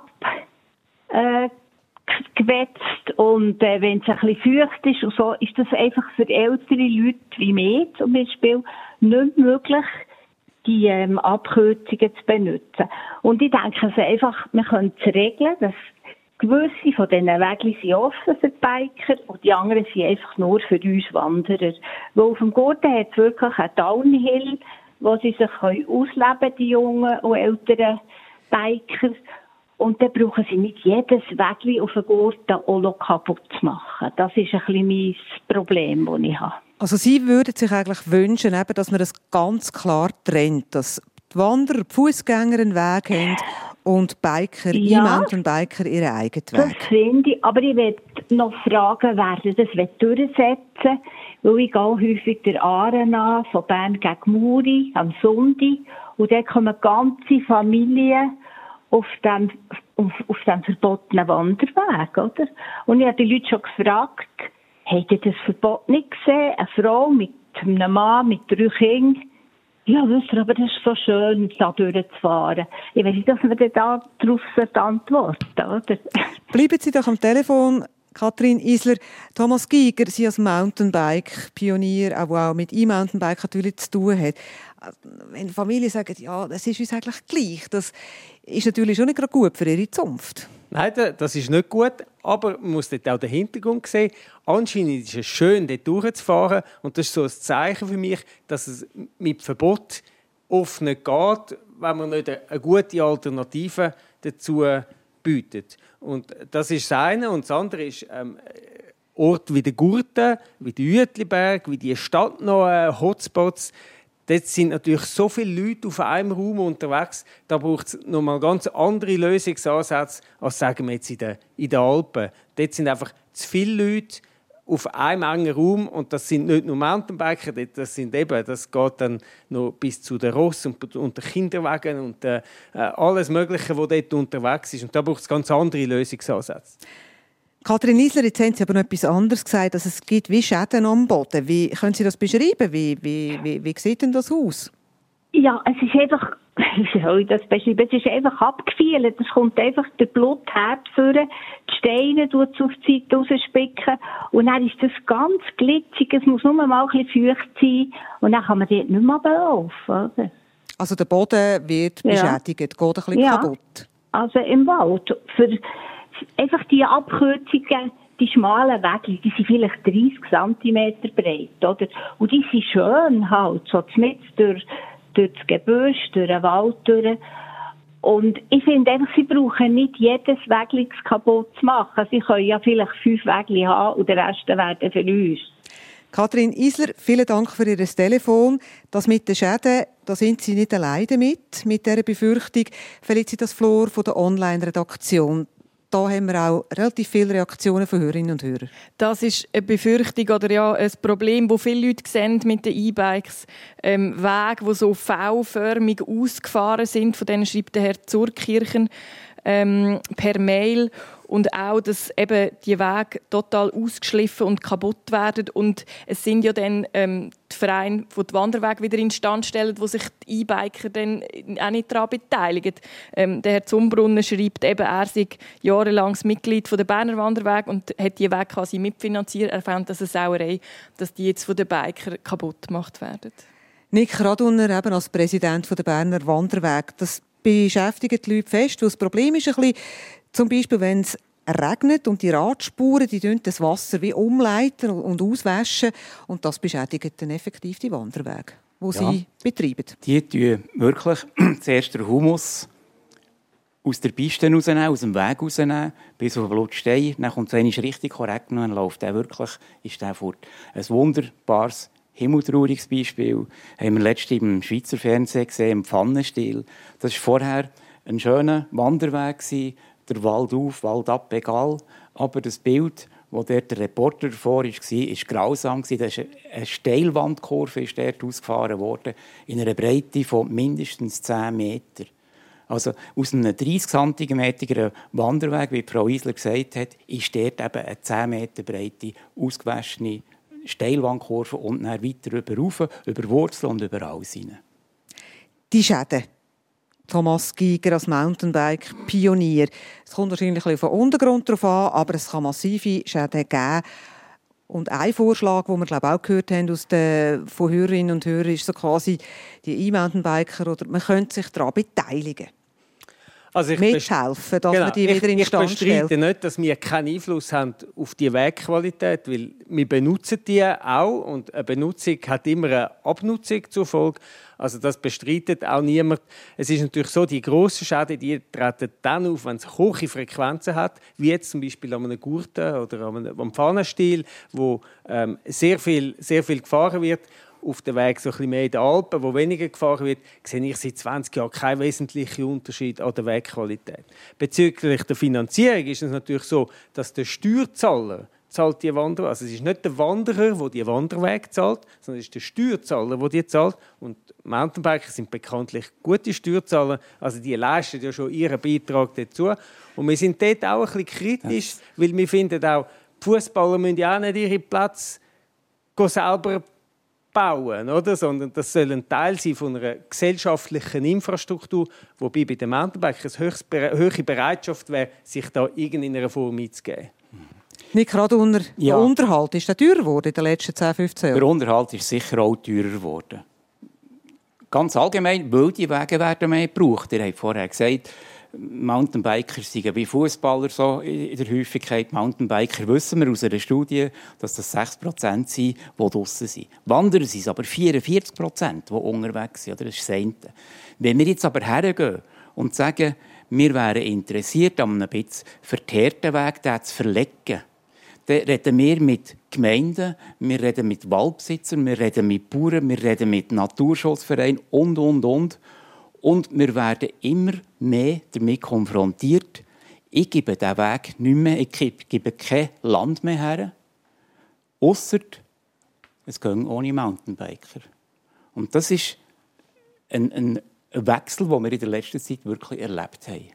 Speaker 14: abgewetzt und wenn es ein bisschen feucht ist und so, ist das einfach für ältere Leute wie mir zum Beispiel nicht möglich, die Abkürzungen zu benutzen. Und ich denke also einfach, wir können es regeln, dass gewisse von diesen Wegen sind offen für die Biker und die anderen sind einfach nur für uns Wanderer. Weil auf dem Gurten hat es wirklich einen Downhill, wo sie sich ausleben können, die jungen und älteren Biker. Und dann brauchen sie nicht jedes Weg auf dem Gurten auch noch kaputt zu machen. Das ist ein bisschen mein Problem, das ich habe.
Speaker 3: Also Sie würden sich eigentlich wünschen, dass man das ganz klar trennt, dass die Wanderer, die Fußgänger einen Weg haben und Biker, E-Mountainbiker ihren eigenen Weg.
Speaker 14: Das finde ich, aber ich will noch fragen, werden das durchsetzen, weil ich gehe häufig der Aare an, von Bern gegen Muri, am Sonntag, und dort kommen ganze Familien auf dem verbotenen Wanderweg, oder? Und ich habe die Leute schon gefragt, habt ihr das Verbot nicht gesehen? Eine Frau mit einem Mann, mit 3 Kindern. Ja, wisst ihr, aber das ist so schön, da durchzufahren. Ich weiß nicht, dass man da darauf antworten, oder?
Speaker 3: Bleiben Sie doch am Telefon, Kathrin Isler. Thomas Giger, Sie als Mountainbike-Pionier, auch mit E-Mountainbike natürlich zu tun hat. Wenn Familien sagen, ja, das ist uns eigentlich gleich, das ist natürlich schon nicht gerade gut für ihre Zunft.
Speaker 10: Nein, das ist nicht gut, aber man muss dort auch den Hintergrund sehen. Anscheinend ist es schön, dort durchzufahren und das ist so ein Zeichen für mich, dass es mit Verbot oft nicht geht, wenn man nicht eine gute Alternative dazu bietet. Und das ist das eine. Und das andere ist Orte wie der Gurten, wie der Uetliberg, wie die stadtnahen Hotspots. Dort sind natürlich so viele Leute auf einem Raum unterwegs, da braucht es nochmal ganz andere Lösungsansätze, als sagen wir jetzt in den Alpen. Dort sind einfach zu viele Leute auf einem engen Raum und das sind nicht nur Mountainbiker, das geht dann noch bis zu den Ross und den Kinderwagen und alles Mögliche, was dort unterwegs ist. Und da braucht es ganz andere Lösungsansätze.
Speaker 3: Kathrin Isler, jetzt haben Sie aber noch etwas anderes gesagt, dass es gibt wie Schäden am Boden. Wie können Sie das beschreiben? Wie sieht denn das aus?
Speaker 14: Ja, es ist einfach, wie soll ich das beschreiben? Es ist einfach abgefielt. Es kommt einfach der Blutherd führen, die Steine tut es auf die Seite rausspicken und dann ist das ganz glitzig. Es muss nur mal ein bisschen feucht sein und dann kann man dort nicht mehr belaufen, oder?
Speaker 3: Also der Boden wird beschädigt, geht ein bisschen kaputt?
Speaker 14: Also im Wald. Für einfach die Abkürzungen, die schmalen Wege, die sind vielleicht 30 cm breit, oder? Und die sind schön halt, so mitten durch das Gebüsch, durch den Wald durch. Und ich finde einfach, sie brauchen nicht jedes Weg kaputt zu machen. Sie können ja vielleicht 5 Wege haben und der Rest werden für uns.
Speaker 3: Kathrin Isler, vielen Dank für Ihr Telefon. Das mit den Schäden, da sind Sie nicht alleine mit dieser Befürchtung. Felicitas Flor von der Online-Redaktion. Da haben wir auch relativ viele Reaktionen von Hörerinnen und Hörern.
Speaker 11: Das ist eine Befürchtung oder ein Problem, das viele Leute sehen mit den E-Bikes. Wege, die so V-förmig ausgefahren sind, von denen schreibt der Herr Zurkirchen per Mail. Und auch, dass eben die Wege total ausgeschliffen und kaputt werden. Und es sind ja dann die Vereine, die die Wanderwege wieder instand stellen, wo sich die E-Biker dann auch nicht daran beteiligen. Der Herr Zumbrunner schreibt eben, er sei jahrelang Mitglied der Berner Wanderwege und hat die Wege quasi mitfinanziert. Er fand das eine Sauerei, dass die jetzt von den Bikern kaputt gemacht werden.
Speaker 3: Nick Radunner, eben als Präsident der Berner Wanderwege, das beschäftigt die Leute fest. Das Problem ist ein bisschen, zum Beispiel, wenn es regnet und die Radspuren, die das Wasser wie umleiten und auswaschen. Und das beschädigt dann effektiv die Wanderwege, die sie betreiben. Die
Speaker 9: tun wirklich zuerst den Humus aus der Piste rausnehmen, aus dem Weg rausnehmen, bis auf den Blutstein. Dann kommt es einmal richtig korrekt und dann läuft der wirklich, ist der fort. Ein wunderbares, himmeltrauriges Beispiel haben wir letztens im Schweizer Fernsehen gesehen, im Pfannenstiel. Das war vorher ein schöner Wanderweg, der Wald auf, Wald ab, egal. Aber das Bild, wo der Reporter davor war grausam. Da ist eine Steilwandkurve ist dort ausgefahren worden, in einer Breite von mindestens 10 Metern. Also aus einem 30 cm Wanderweg, wie Frau Isler gesagt hat, ist dort eben eine 10 Meter breite, ausgewaschene Steilwandkurve und dann weiter über Wurzeln und über alles hinein.
Speaker 3: Die Schäden. Thomas Giger als Mountainbike-Pionier. Es kommt wahrscheinlich ein bisschen vom Untergrund drauf an, aber es kann massive Schäden geben. Und ein Vorschlag, den wir glaube auch gehört haben von Hörerinnen und Hörern, ist so quasi die E-Mountainbiker, oder man könnte sich daran beteiligen.
Speaker 10: Also
Speaker 3: mithelfen, dass man die wieder in Stand stellt.
Speaker 10: Ich bestreite nicht, dass wir keinen Einfluss haben auf die Wegqualität, weil wir benutzen die auch und eine Benutzung hat immer eine Abnutzung zur Folge. Also das bestreitet auch niemand. Es ist natürlich so, die grossen Schäden, die treten dann auf, wenn es hohe Frequenzen hat, wie jetzt zum Beispiel an einem Gurten oder am Pfannenstiel, wo sehr viel gefahren wird. Auf dem Weg so ein bisschen mehr in den Alpen, wo weniger gefahren wird, sehe ich seit 20 Jahren keinen wesentlichen Unterschied an der Wegqualität. Bezüglich der Finanzierung ist es natürlich so, dass der Steuerzahler zahlt die Wanderer. Also es ist nicht der Wanderer, der die Wanderweg zahlt, sondern es ist der Steuerzahler, der die zahlt. Und Mountainbiker sind bekanntlich gute Steuerzahler, also die leisten ja schon ihren Beitrag dazu. Und wir sind dort auch ein bisschen kritisch, weil wir finden auch, die Fußballer müssen ja auch nicht ihre Plätze selber bauen, oder? Sondern das soll ein Teil sein von einer gesellschaftlichen Infrastruktur, wobei bei den Mountainbikern eine hohe Bereitschaft wäre, sich da irgendeiner Form mitzugeben.
Speaker 3: Nicht gerade der Unterhalt. Ist der teurer geworden in den letzten 10, 15 Jahren?
Speaker 9: Der Unterhalt ist sicher auch teurer geworden. Ganz allgemein, weil die Wege werden mehr gebraucht. Ihr habt vorher gesagt, Mountainbiker sind wie Fußballer so in der Häufigkeit. Mountainbiker wissen wir aus einer Studie, dass das 6% sind, die draussen sind. Wanderer sind es aber 44%, die unterwegs sind. Das ist das eine. Wenn wir jetzt aber hergehen und sagen, wir wären interessiert, an einem bisschen verteerten Weg zu verlegen, dann reden wir mit Gemeinden, wir reden mit Waldbesitzern, wir reden mit Bauern, wir reden mit Naturschutzvereinen und. Und wir werden immer mehr damit konfrontiert, ich gebe diesen Weg nicht mehr, ich gebe kein Land mehr her, ausser es gehen ohne Mountainbiker. Und das ist ein Wechsel, den wir in der letzten Zeit wirklich erlebt haben.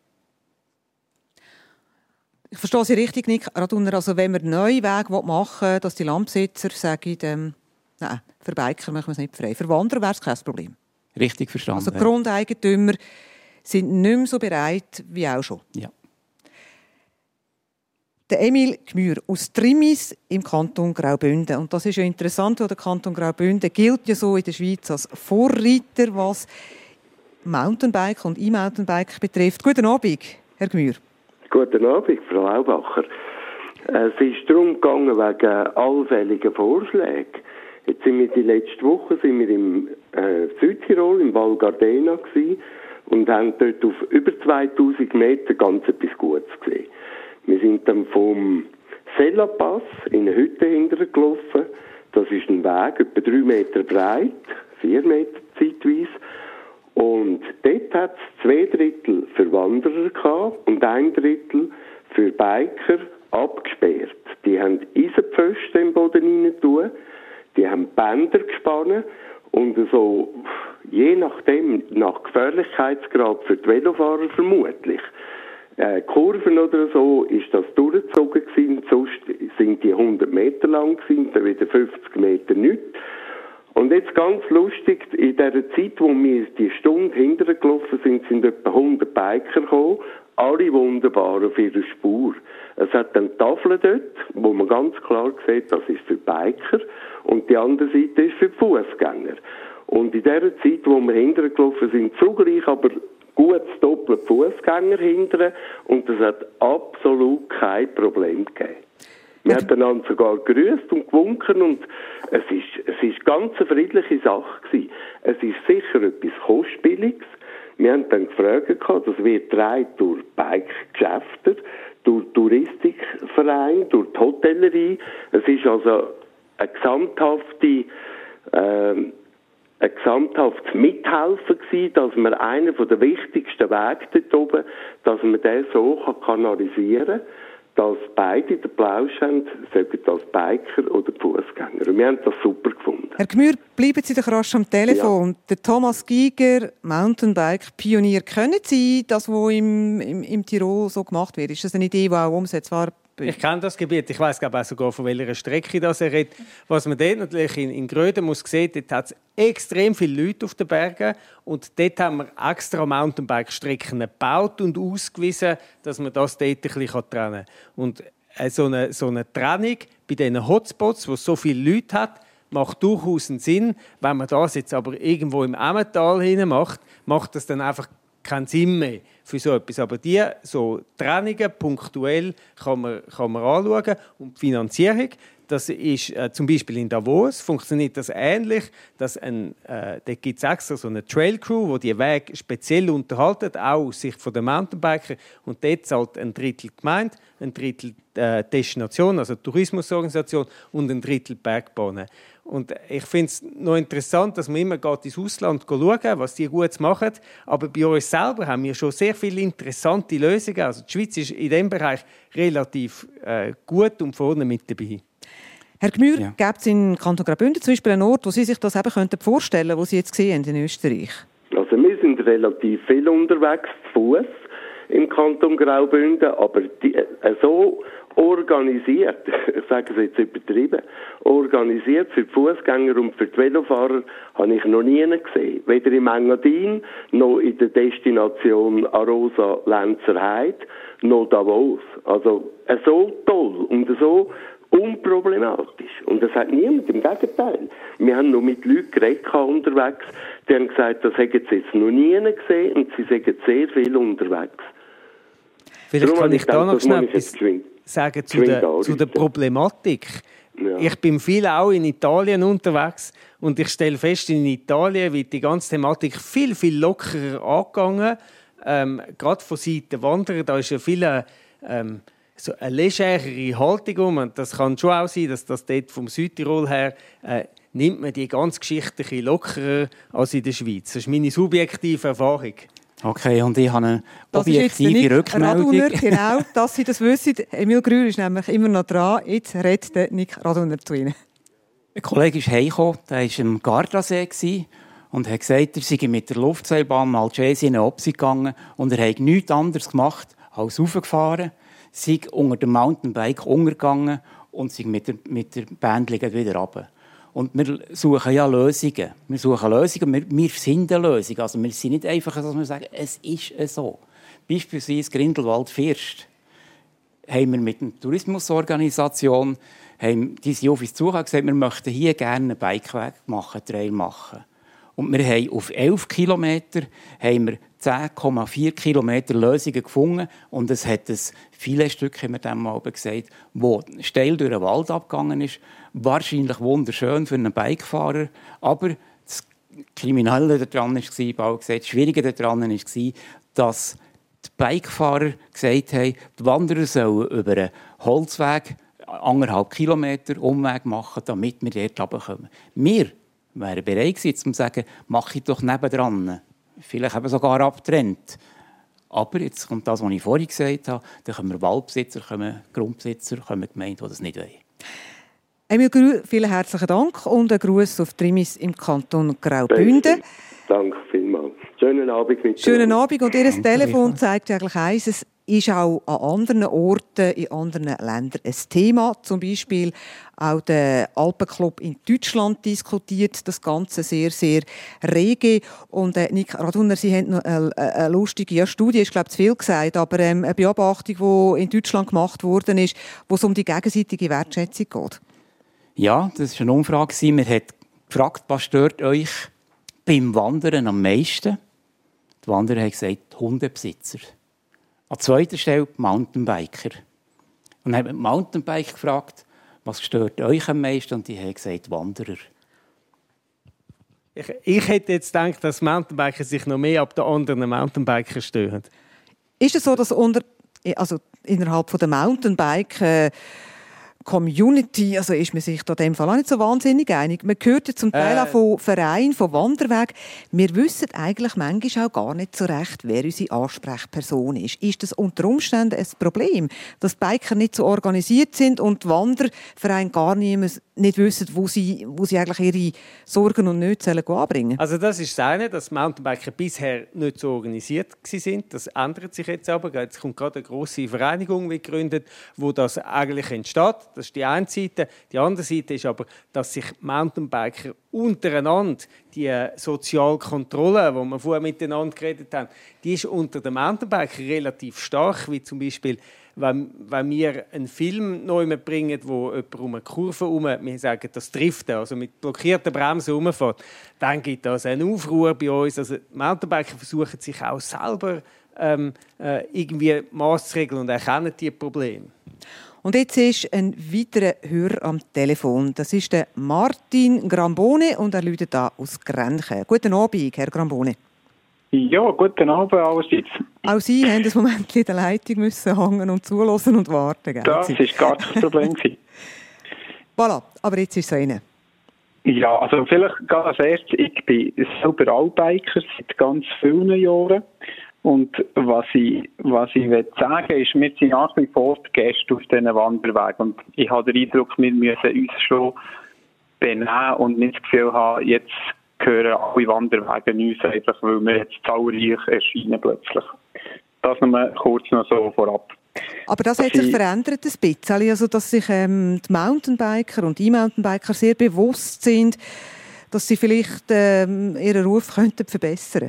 Speaker 3: Ich verstehe Sie richtig, Nick Raduner. Also wenn wir einen neuen Weg machen wollen, dass die Landbesitzer sagen, nein, für Biker machen wir es nicht frei. Für Wanderer wäre es kein Problem.
Speaker 9: Richtig verstanden.
Speaker 3: Also die Grundeigentümer sind nicht mehr so bereit wie auch schon.
Speaker 9: Ja.
Speaker 3: Der Emil Gmür aus Trimis im Kanton Graubünden. Und das ist ja interessant, weil der Kanton Graubünden gilt ja so in der Schweiz als Vorreiter, was Mountainbike und E-Mountainbike betrifft. Guten Abend, Herr Gmür.
Speaker 15: Guten Abend, Frau Laubacher. Es ist darum gegangen wegen allfälligen Vorschlägen. Jetzt sind wir die letzte Woche im Südtirol, im Val Gardena gewesen und haben dort auf über 2000 Meter ganz etwas Gutes gesehen. Wir sind dann vom Sella-Pass in eine Hütte hintergelaufen. Das ist ein Weg, etwa 3 Meter breit, 4 Meter zeitweise. Und dort hat es 2/3 für Wanderer gehabt und 1/3 für Biker abgesperrt. Die haben Eisenpfosten im Boden rein tun. Die haben Bänder gespannt und so, je nachdem, nach Gefährlichkeitsgrad für die Velofahrer vermutlich, Kurven oder so, ist das durchgezogen gewesen, sonst sind die 100 Meter lang gewesen, dann wieder 50 Meter nicht. Und jetzt ganz lustig, in der Zeit, wo wir die Stunde hinterher gelaufen sind etwa 100 Biker gekommen, alle wunderbar auf ihrer Spur. Es hat dann Tafeln dort, wo man ganz klar sieht, das ist für Biker und die andere Seite ist für die Fußgänger. Und in der Zeit, wo wir hinterher gelaufen sind, zugleich aber gut doppelt Fußgänger hinterher und es hat absolut kein Problem gegeben. Wir haben einander sogar gegrüßt und gewunken und es ist ganz eine friedliche Sache gewesen. Es ist sicher etwas Kostspieliges. Wir haben dann gefragt, das wird getragen durch Bike-Geschäfte, durch Touristikvereine, durch die Hotellerie. Es ist also eine gesamthafte ein gesamthaftes Mithelfen gewesen, dass man einen der wichtigsten Wege dort oben, dass man den so kanalisieren kann, dass beide den Plausch haben, sagen das Biker oder die Fußgänger. Und wir haben das super gefunden.
Speaker 3: Herr Gmür, bleiben Sie doch rasch am Telefon. Ja. Der Thomas Giger, Mountainbike-Pionier, können Sie das, was im Tirol so gemacht wird? Ist das eine Idee, die auch umsetzbar ist?
Speaker 10: Ich kenne das Gebiet. Ich weiss auch sogar, von welcher Strecke das er redet. Was man dort natürlich in Gröden muss sehen, dort hat es extrem viele Leute auf den Bergen. Und dort haben wir extra Mountainbike-Strecken gebaut und ausgewiesen, dass man das dort ein bisschen trennen kann. Und so eine Trennung bei diesen Hotspots, wo es so viele Leute hat, macht durchaus einen Sinn. Wenn man das jetzt aber irgendwo im Emmental hin macht das dann einfach keinen Sinn mehr für so etwas. Aber die so Trennungen punktuell kann man anschauen. Und die Finanzierung, das ist zum Beispiel in Davos, funktioniert das ähnlich. Da gibt es extra so eine Trail-Crew, die Wege speziell unterhalten, auch aus Sicht der Mountainbiker. Und dort zahlt ein Drittel Gemeinde, ein Drittel Destination, also Tourismusorganisation, und ein Drittel Bergbahnen. Und ich finde es noch interessant, dass man immer ins Ausland schauen, was die gut machen. Aber bei uns selber haben wir schon sehr viele interessante Lösungen. Also die Schweiz ist in diesem Bereich relativ gut und vorne mit dabei.
Speaker 3: Herr Gmür, gibt es in Kanton Graubünden zum Beispiel einen Ort, wo Sie sich das eben vorstellen könnten, wo Sie jetzt sehen in Österreich? Also
Speaker 15: wir sind relativ viel unterwegs zu Fuß im Kanton Graubünden, aber so organisiert, ich sage es jetzt übertrieben, organisiert für die Fußgänger und für die Velofahrer habe ich noch nie gesehen. Weder im Engadin, noch in der Destination Arosa Lenzerheide, noch Davos. Also so toll und so unproblematisch. Und das hat niemand, im Gegenteil. Wir haben noch mit Leuten geredet unterwegs, die haben gesagt, das hätten sie jetzt noch nie gesehen und sie sind sehr viel unterwegs.
Speaker 10: Vielleicht kann ich da noch schnell etwas sagen zu der Problematik. Ja. Ich bin viel auch in Italien unterwegs und ich stelle fest, in Italien wird die ganze Thematik viel, viel lockerer angegangen. Gerade von Seiten Wanderer, da ist ja viel so eine legerere Haltung und das kann schon auch sein, dass das dort vom Südtirol her nimmt man die ganze Geschichte lockerer als in der Schweiz. Das ist meine subjektive Erfahrung.
Speaker 9: Okay, und ich habe eine objektive Rückmeldung.
Speaker 3: Raduner, genau, dass Sie das wissen. Emil Grür ist nämlich immer noch dran. Jetzt redet Nick Raduner zu Ihnen.
Speaker 9: Ein Kollege ist heimgekommen, der war im Gardasee und hat gesagt, er sei mit der Luftseilbahn mal Jayce in eine Opsi gegangen und er habe nichts anderes gemacht als raufgefahren, sei unter dem Mountainbike untergegangen und sei mit der Bändchen wieder runter. Und wir suchen ja Lösungen. Wir sind eine Lösung. Also wir sind nicht einfach, dass wir sagen, es ist so. Beispielsweise Grindelwald First haben wir mit einer Tourismusorganisation, die sind auf uns zu und gesagt, wir möchten hier gerne einen Bikeweg machen, Trail machen. Und wir haben auf 11 Kilometer 10,4 Kilometer Lösungen gefunden. Und es hat viele Stücke, haben wir dem mal gesagt, wo steil durch den Wald abgegangen ist. Wahrscheinlich wunderschön für einen Bikefahrer. Aber das Kriminelle daran war, das Schwierige daran war, dass die Bikefahrer gesagt haben, die Wanderer sollen über einen Holzweg 1,5 Kilometer Umweg machen, damit wir dort runterkommen. Wir wären bereit gewesen, zu sagen, mache ich doch nebendran. Vielleicht eben sogar abgetrennt. Aber jetzt kommt das, was ich vorhin gesagt habe, dann kommen Waldbesitzer, Grundbesitzer, Gemeinden, die das nicht wollen.
Speaker 3: Emil Grür, vielen herzlichen Dank und einen Gruß auf die Trimis im Kanton Graubünden.
Speaker 15: Danke vielmals. Schönen Abend mit
Speaker 3: Schönen Abend. Und Ihr Telefon zeigt eigentlich eins, es ist auch an anderen Orten, in anderen Ländern ein Thema. Zum Beispiel auch der Alpenclub in Deutschland diskutiert das Ganze sehr, sehr rege. Und Nick Raduner, Sie haben noch eine lustige Studie, ist glaube ich zu viel gesagt, aber eine Beobachtung, die in Deutschland gemacht worden ist, wo es um die gegenseitige Wertschätzung geht.
Speaker 9: Ja, das war eine Umfrage. Man hat gefragt, was stört euch beim Wandern am meisten? Die Wanderer haben gesagt, Hundebesitzer. An zweiter Stelle die Mountainbiker. Und dann haben wir die Mountainbiker gefragt, was stört euch am meisten? Und die haben gesagt, Wanderer.
Speaker 10: Ich hätte jetzt gedacht, dass Mountainbiker sich noch mehr ab den anderen Mountainbiker stören.
Speaker 3: Ist es so, dass innerhalb der Mountainbike Community, also ist man sich da in dem Fall auch nicht so wahnsinnig einig. Man hört ja zum Teil auch von Vereinen, von Wanderwegen. Wir wissen eigentlich manchmal auch gar nicht so recht, wer unsere Ansprechperson ist. Ist das unter Umständen ein Problem, dass die Biker nicht so organisiert sind und die Wandervereine gar nicht wissen, wo sie eigentlich ihre Sorgen und Nöte anbringen sollen?
Speaker 10: Also das ist das eine, dass Mountainbiker bisher nicht so organisiert waren. Das ändert sich jetzt aber. Jetzt kommt gerade eine grosse Vereinigung gegründet, wo das eigentlich entsteht. Das ist die eine Seite. Die andere Seite ist aber, dass sich Mountainbiker untereinander die soziale Kontrolle, die wir vorher miteinander geredet haben, die ist unter den Mountainbikern relativ stark, wie zum Beispiel, wenn wir einen Film neu bringen, wo jemand um eine Kurve herum, wir sagen das Driften, also mit blockierten Bremsen herumfährt, dann gibt es einen Aufruhr bei uns. Also die Mountainbiker versuchen sich auch selber irgendwie maßzuregeln und erkennen die Probleme.
Speaker 3: Und jetzt ist ein weiterer Hörer am Telefon. Das ist der Martin Grambone und er läutet da aus Grenchen. Guten Abend, Herr Grambone.
Speaker 16: Ja, guten Abend allerseits.
Speaker 3: Auch Sie haben ein Moment in der Leitung müssen hängen und zuhören und warten. Gell?
Speaker 16: Das war gar kein Problem.
Speaker 3: Voilà, aber jetzt ist es rein.
Speaker 16: Ja, also vielleicht gerade als erstes, ich bin selber Allbiker seit ganz vielen Jahren. Und was ich sagen will, ist, wir sind nach wie vor Gäste auf diesen Wanderwegen. Und ich habe den Eindruck, wir müssen uns schon benehmen und nicht das Gefühl haben, jetzt gehören alle Wanderwege uns, einfach weil wir jetzt zahlreich erscheinen plötzlich. Das nur kurz noch so vorab.
Speaker 3: Aber das hat sich verändert ein bisschen, also dass sich die Mountainbiker und E-Mountainbiker sehr bewusst sind, dass sie vielleicht ihren Ruf könnten verbessern.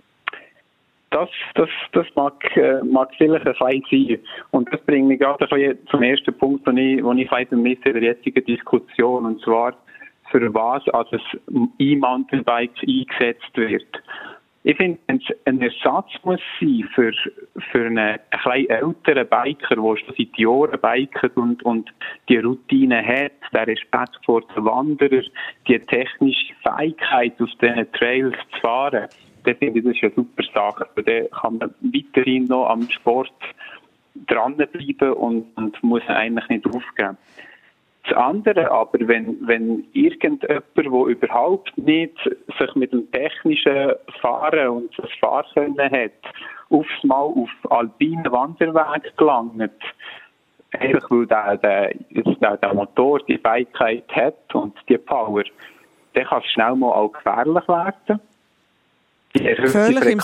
Speaker 16: Das mag vielleicht ein klein sein. Und das bringt mich gerade zum ersten Punkt, den ich vermisse in der jetzigen Diskussion, und zwar, für was als ein E-Mountainbike eingesetzt wird. Ich finde, wenn es ein Ersatz muss sein für einen etwas älteren Biker, der schon seit Jahren biket und die Routine hat, der Respekt vor den Wanderern, die technische Fähigkeit, auf diesen Trails zu fahren, dann finde ich, das ist eine super Sache. Dann kann man weiterhin noch am Sport dranbleiben und muss eigentlich nicht aufgeben. Das andere aber, wenn irgendjemand, der überhaupt nicht sich mit dem technischen Fahren und das Fahrkönnen hat, aufs Mal auf alpinen Wanderweg gelangt, einfach weil der Motor die Fähigkeit hat und die Power, dann kann es schnell mal auch gefährlich werden.
Speaker 3: Gefährlich im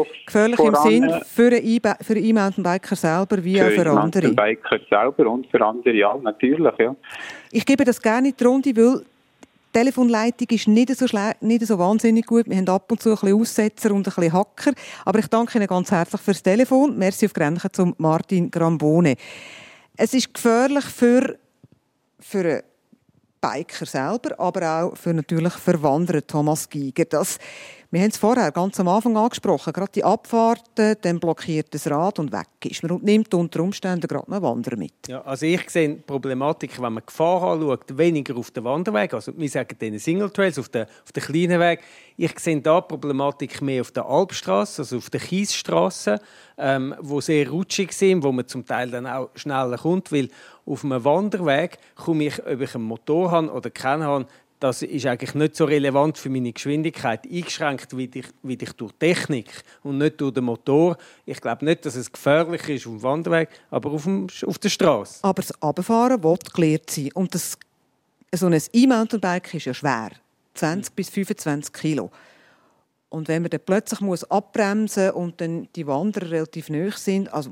Speaker 3: Sinn für den E-Mountainbiker selber wie auch für andere.
Speaker 16: Für den E-Mountainbiker selber und für andere, ja, natürlich. Ja.
Speaker 3: Ich gebe das gerne in die Runde, weil die Telefonleitung ist nicht so wahnsinnig gut. Wir haben ab und zu ein bisschen Aussetzer und ein bisschen Hacker. Aber ich danke Ihnen ganz herzlich fürs Telefon. Merci auf Grenchen zum Martin Grambone. Es ist gefährlich für den Biker selber, aber auch natürlich für Wanderer, Thomas Giger. Wir haben es vorher ganz am Anfang angesprochen. Gerade die Abfahrten, dann blockiert das Rad und weg ist man und nimmt unter Umständen gerade noch Wanderer mit. Ja,
Speaker 10: also ich sehe die Problematik, wenn man Gefahr anschaut, weniger auf den Wanderweg, also wir sagen den Single Trails, auf den kleinen Weg. Ich sehe da die Problematik mehr auf der Alpstrasse, also auf der Kiesstrasse, wo sehr rutschig sind, wo man zum Teil dann auch schneller kommt, weil auf einem Wanderweg komme ich, ob ich einen Motor habe oder keinen habe, das ist eigentlich nicht so relevant für meine Geschwindigkeit. Eingeschränkt wie ich durch Technik und nicht durch den Motor. Ich glaube nicht, dass es gefährlich ist auf dem Wanderweg, aber auf der Straße.
Speaker 3: Aber das Runterfahren will gelehrt sein. Und so ein E-Mountainbike ist ja schwer. 20 bis 25 Kilo. Und wenn man dann plötzlich abbremsen muss und dann die Wanderer relativ nahe sind, also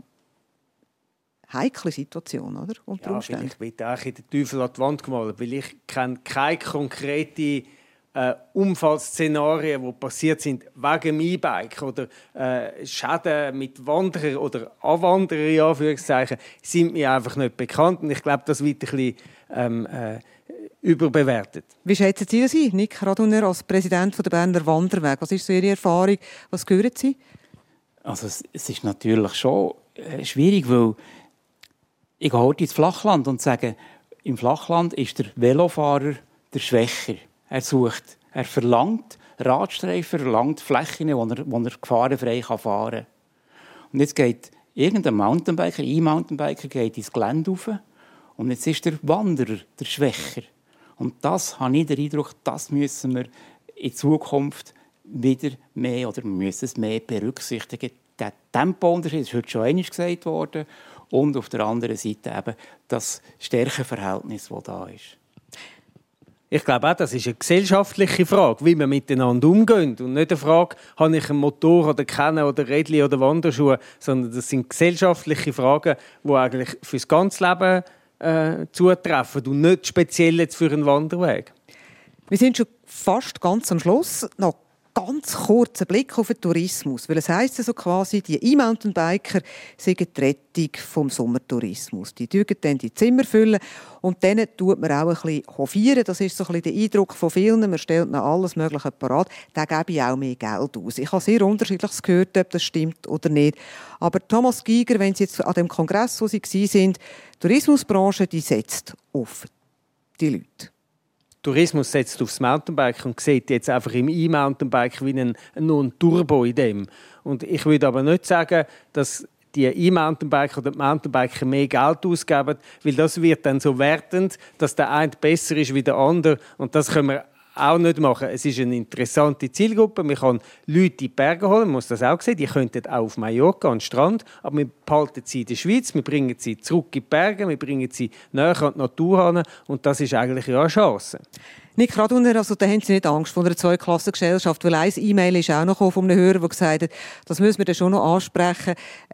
Speaker 3: heikle Situation, oder? Unter Umständen.
Speaker 10: Ich bin auch in den Teufel an die Wand gemalt, weil ich kenne keine konkreten Unfallszenarien, die passiert sind wegen dem E-Bike oder Schäden mit Wanderern oder Anwanderern, in Anführungszeichen, sind mir einfach nicht bekannt. Und ich glaube, das wird ein bisschen überbewertet.
Speaker 3: Wie schätzen Sie das ein, Nick Raduner, als Präsident der Berner Wanderweg? Was ist so Ihre Erfahrung? Was hören Sie?
Speaker 9: Also es ist natürlich schon schwierig, weil ich gehe heute ins Flachland und sage, im Flachland ist der Velofahrer der Schwächer. Er verlangt Radstreifen, verlangt Flächen, wo er gefahrenfrei fahren kann. Und jetzt geht irgendein Mountainbiker, E-Mountainbiker, geht ins Gelände rauf Und jetzt ist der Wanderer der Schwächer. Und das habe ich den Eindruck, das müssen wir in Zukunft wieder mehr oder wir müssen es mehr berücksichtigen. Der Tempounterschied ist heute schon einmal gesagt worden. Und auf der anderen Seite eben das Stärkeverhältnis, das da ist.
Speaker 10: Ich glaube auch, das ist eine gesellschaftliche Frage, wie wir miteinander umgehen. Und nicht eine Frage, habe ich einen Motor oder keinen oder Rädchen oder Wanderschuhe, sondern das sind gesellschaftliche Fragen, die eigentlich für das ganze Leben zutreffen und nicht speziell jetzt für einen Wanderweg.
Speaker 3: Wir sind schon fast ganz am Schluss. Noch ganz kurzer Blick auf den Tourismus. Weil es heisst so quasi, die E-Mountainbiker sind die Rettung vom Sommertourismus. Die füllen dann die Zimmer füllen und denen tut man auch ein bisschen hofieren. Das ist so ein bisschen der Eindruck von vielen. Man stellt noch alles Mögliche parat. Da gebe ich auch mehr Geld aus. Ich habe sehr Unterschiedliches gehört, ob das stimmt oder nicht. Aber Thomas Giger, wenn Sie jetzt an dem Kongress, wo Sie waren, die Tourismusbranche, die setzt auf die Leute.
Speaker 10: Tourismus setzt aufs Mountainbike und sieht jetzt einfach im E-Mountainbike wie nur ein Turbo in dem. Und ich würde aber nicht sagen, dass die E-Mountainbiker oder die Mountainbiker mehr Geld ausgeben, weil das wird dann so wertend, dass der eine besser ist wie der andere. Und das können wir auch nicht machen. Es ist eine interessante Zielgruppe. Man kann Leute in die Berge holen, man muss das auch sehen. Die könnten auch auf Mallorca an den Strand, aber wir behalten sie in der Schweiz, wir bringen sie zurück in die Berge, wir bringen sie näher an die Natur heran und das ist eigentlich ja eine Chance.
Speaker 3: Nick Radunner, also da haben Sie nicht Angst vor einer Zweiklassengesellschaft, weil ein E-Mail ist auch noch von einem Hörer, der gesagt hat, das müssen wir dann schon noch ansprechen.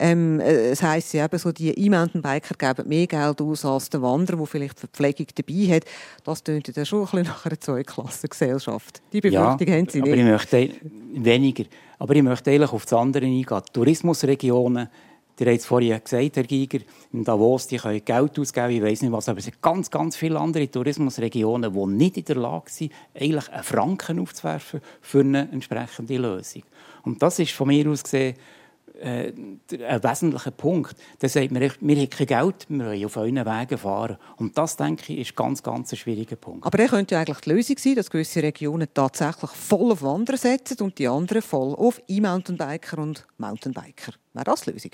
Speaker 3: Es heisst ja eben so, die E-Mountainbiker geben mehr Geld aus als der Wanderer, der vielleicht Verpflegung dabei hat. Das tönt dann schon ein bisschen nach einer Zweiklassengesellschaft. Die Befürchtung haben Sie nicht.
Speaker 9: Aber ich möchte weniger. Aber ich möchte eigentlich auf das andere eingehen. Tourismusregionen, ihr habt es vorhin gesagt, Herr Giger, in Davos, die können Geld ausgeben, ich weiss nicht was, aber es sind ganz, ganz viele andere Tourismusregionen, die nicht in der Lage sind, eigentlich einen Franken aufzuwerfen für eine entsprechende Lösung. Und das ist von mir aus gesehen ein wesentlicher Punkt. Da sagt man, wir haben kein Geld, wir wollen auf euren Wegen fahren. Und das, denke ich, ist ganz, ganz ein schwieriger Punkt.
Speaker 3: Aber das könnte ja eigentlich die Lösung sein, dass gewisse Regionen tatsächlich voll auf Wanderer setzen und die anderen voll auf E-Mountainbiker und Mountainbiker. Wäre das die Lösung?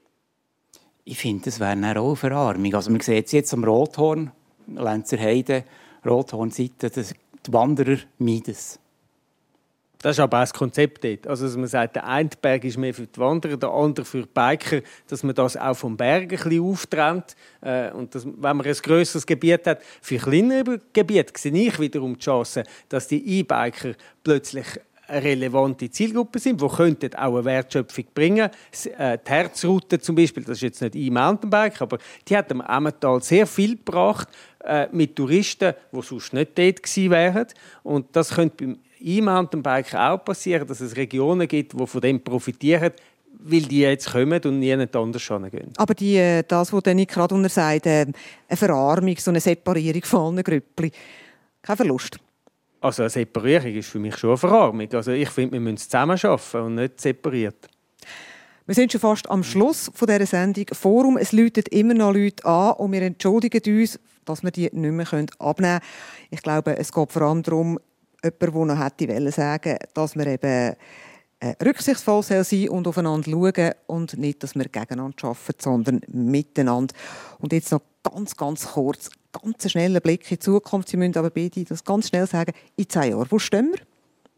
Speaker 9: Ich finde, das wäre auch eine Verarmung. Also man sieht es jetzt am Rothorn, Lenzerheide, Rothorn-Seite, die Wanderer meiden es.
Speaker 10: Das ist aber auch das Konzept dort. Also, dass man sagt, der eine Berg ist mehr für die Wanderer, der andere für die Biker, dass man das auch vom Berg ein bisschen auftrennt. Und dass, wenn man ein grösseres Gebiet hat, für kleinere Gebiete sehe ich wiederum die Chance, dass die E-Biker plötzlich eine relevante Zielgruppe sind, die könnten auch eine Wertschöpfung bringen. Die Herzroute zum Beispiel, das ist jetzt nicht E-Mountainbike, aber die hat am Emmental sehr viel gebracht mit Touristen, die sonst nicht dort gewesen wären. Und das könnte beim E-Mountainbike auch passieren, dass es Regionen gibt, die von dem profitieren, weil die jetzt kommen und niemand anders hingehen.
Speaker 3: Aber das, was Nick Radunner sagt, eine Verarmung, so eine Separierung von allen Grüppli, kein Verlust.
Speaker 10: Also eine Separierung ist für mich schon eine Verarmung. Also ich finde, wir müssen zusammen arbeiten und nicht separiert.
Speaker 3: Wir sind schon fast am Schluss dieser Sendung Forum. Es läuten immer noch Leute an und wir entschuldigen uns, dass wir die nicht mehr abnehmen können. Ich glaube, es geht vor allem darum, jemand, der noch hätte sagen, dass wir eben rücksichtsvoll sein und aufeinander schauen und nicht, dass wir gegeneinander arbeiten, sondern miteinander. Und jetzt noch ganz, ganz kurz, ganz schneller Blick in die Zukunft. Sie müssen aber beide das ganz schnell sagen. In 10 Jahren, wo stehen wir?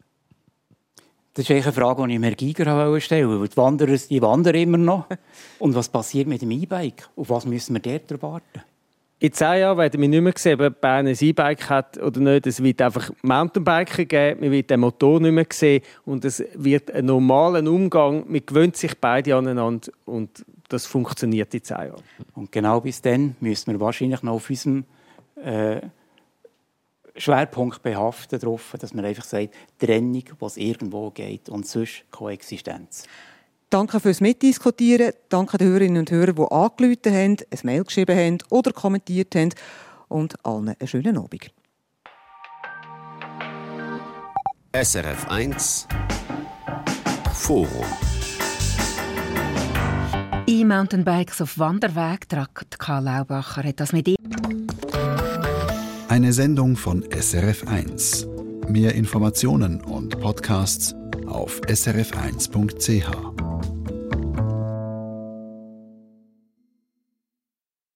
Speaker 9: Das ist eine Frage, die ich Herrn Giger stellen wollte. Die wandern immer noch. Und was passiert mit dem E-Bike? Auf was müssen wir dort erwarten?
Speaker 10: In 10 Jahren werden wir nicht mehr sehen, ob Bern ein E-Bike hat oder nicht. Es wird einfach Mountainbiker geben, man wird den Motor nicht mehr sehen und es wird einen normalen Umgang, man gewöhnt sich beide aneinander und das funktioniert in 10 Jahren.
Speaker 9: Und genau bis dann müssen wir wahrscheinlich noch auf unserem Schwerpunkt behaften, darauf, dass man einfach sagt, Trennung, was irgendwo geht und sonst Koexistenz.
Speaker 3: Danke fürs Mitdiskutieren. Danke den Hörerinnen und Hörern, die angerufen haben, ein Mail geschrieben haben oder kommentiert haben. Und allen einen schönen Abend.
Speaker 2: SRF 1 Forum.
Speaker 17: E-Mountainbikes auf Wanderweg, tragt Karl Laubacher. Hat das mit ihm?
Speaker 1: Eine Sendung von SRF 1. Mehr Informationen und Podcasts auf srf1.ch.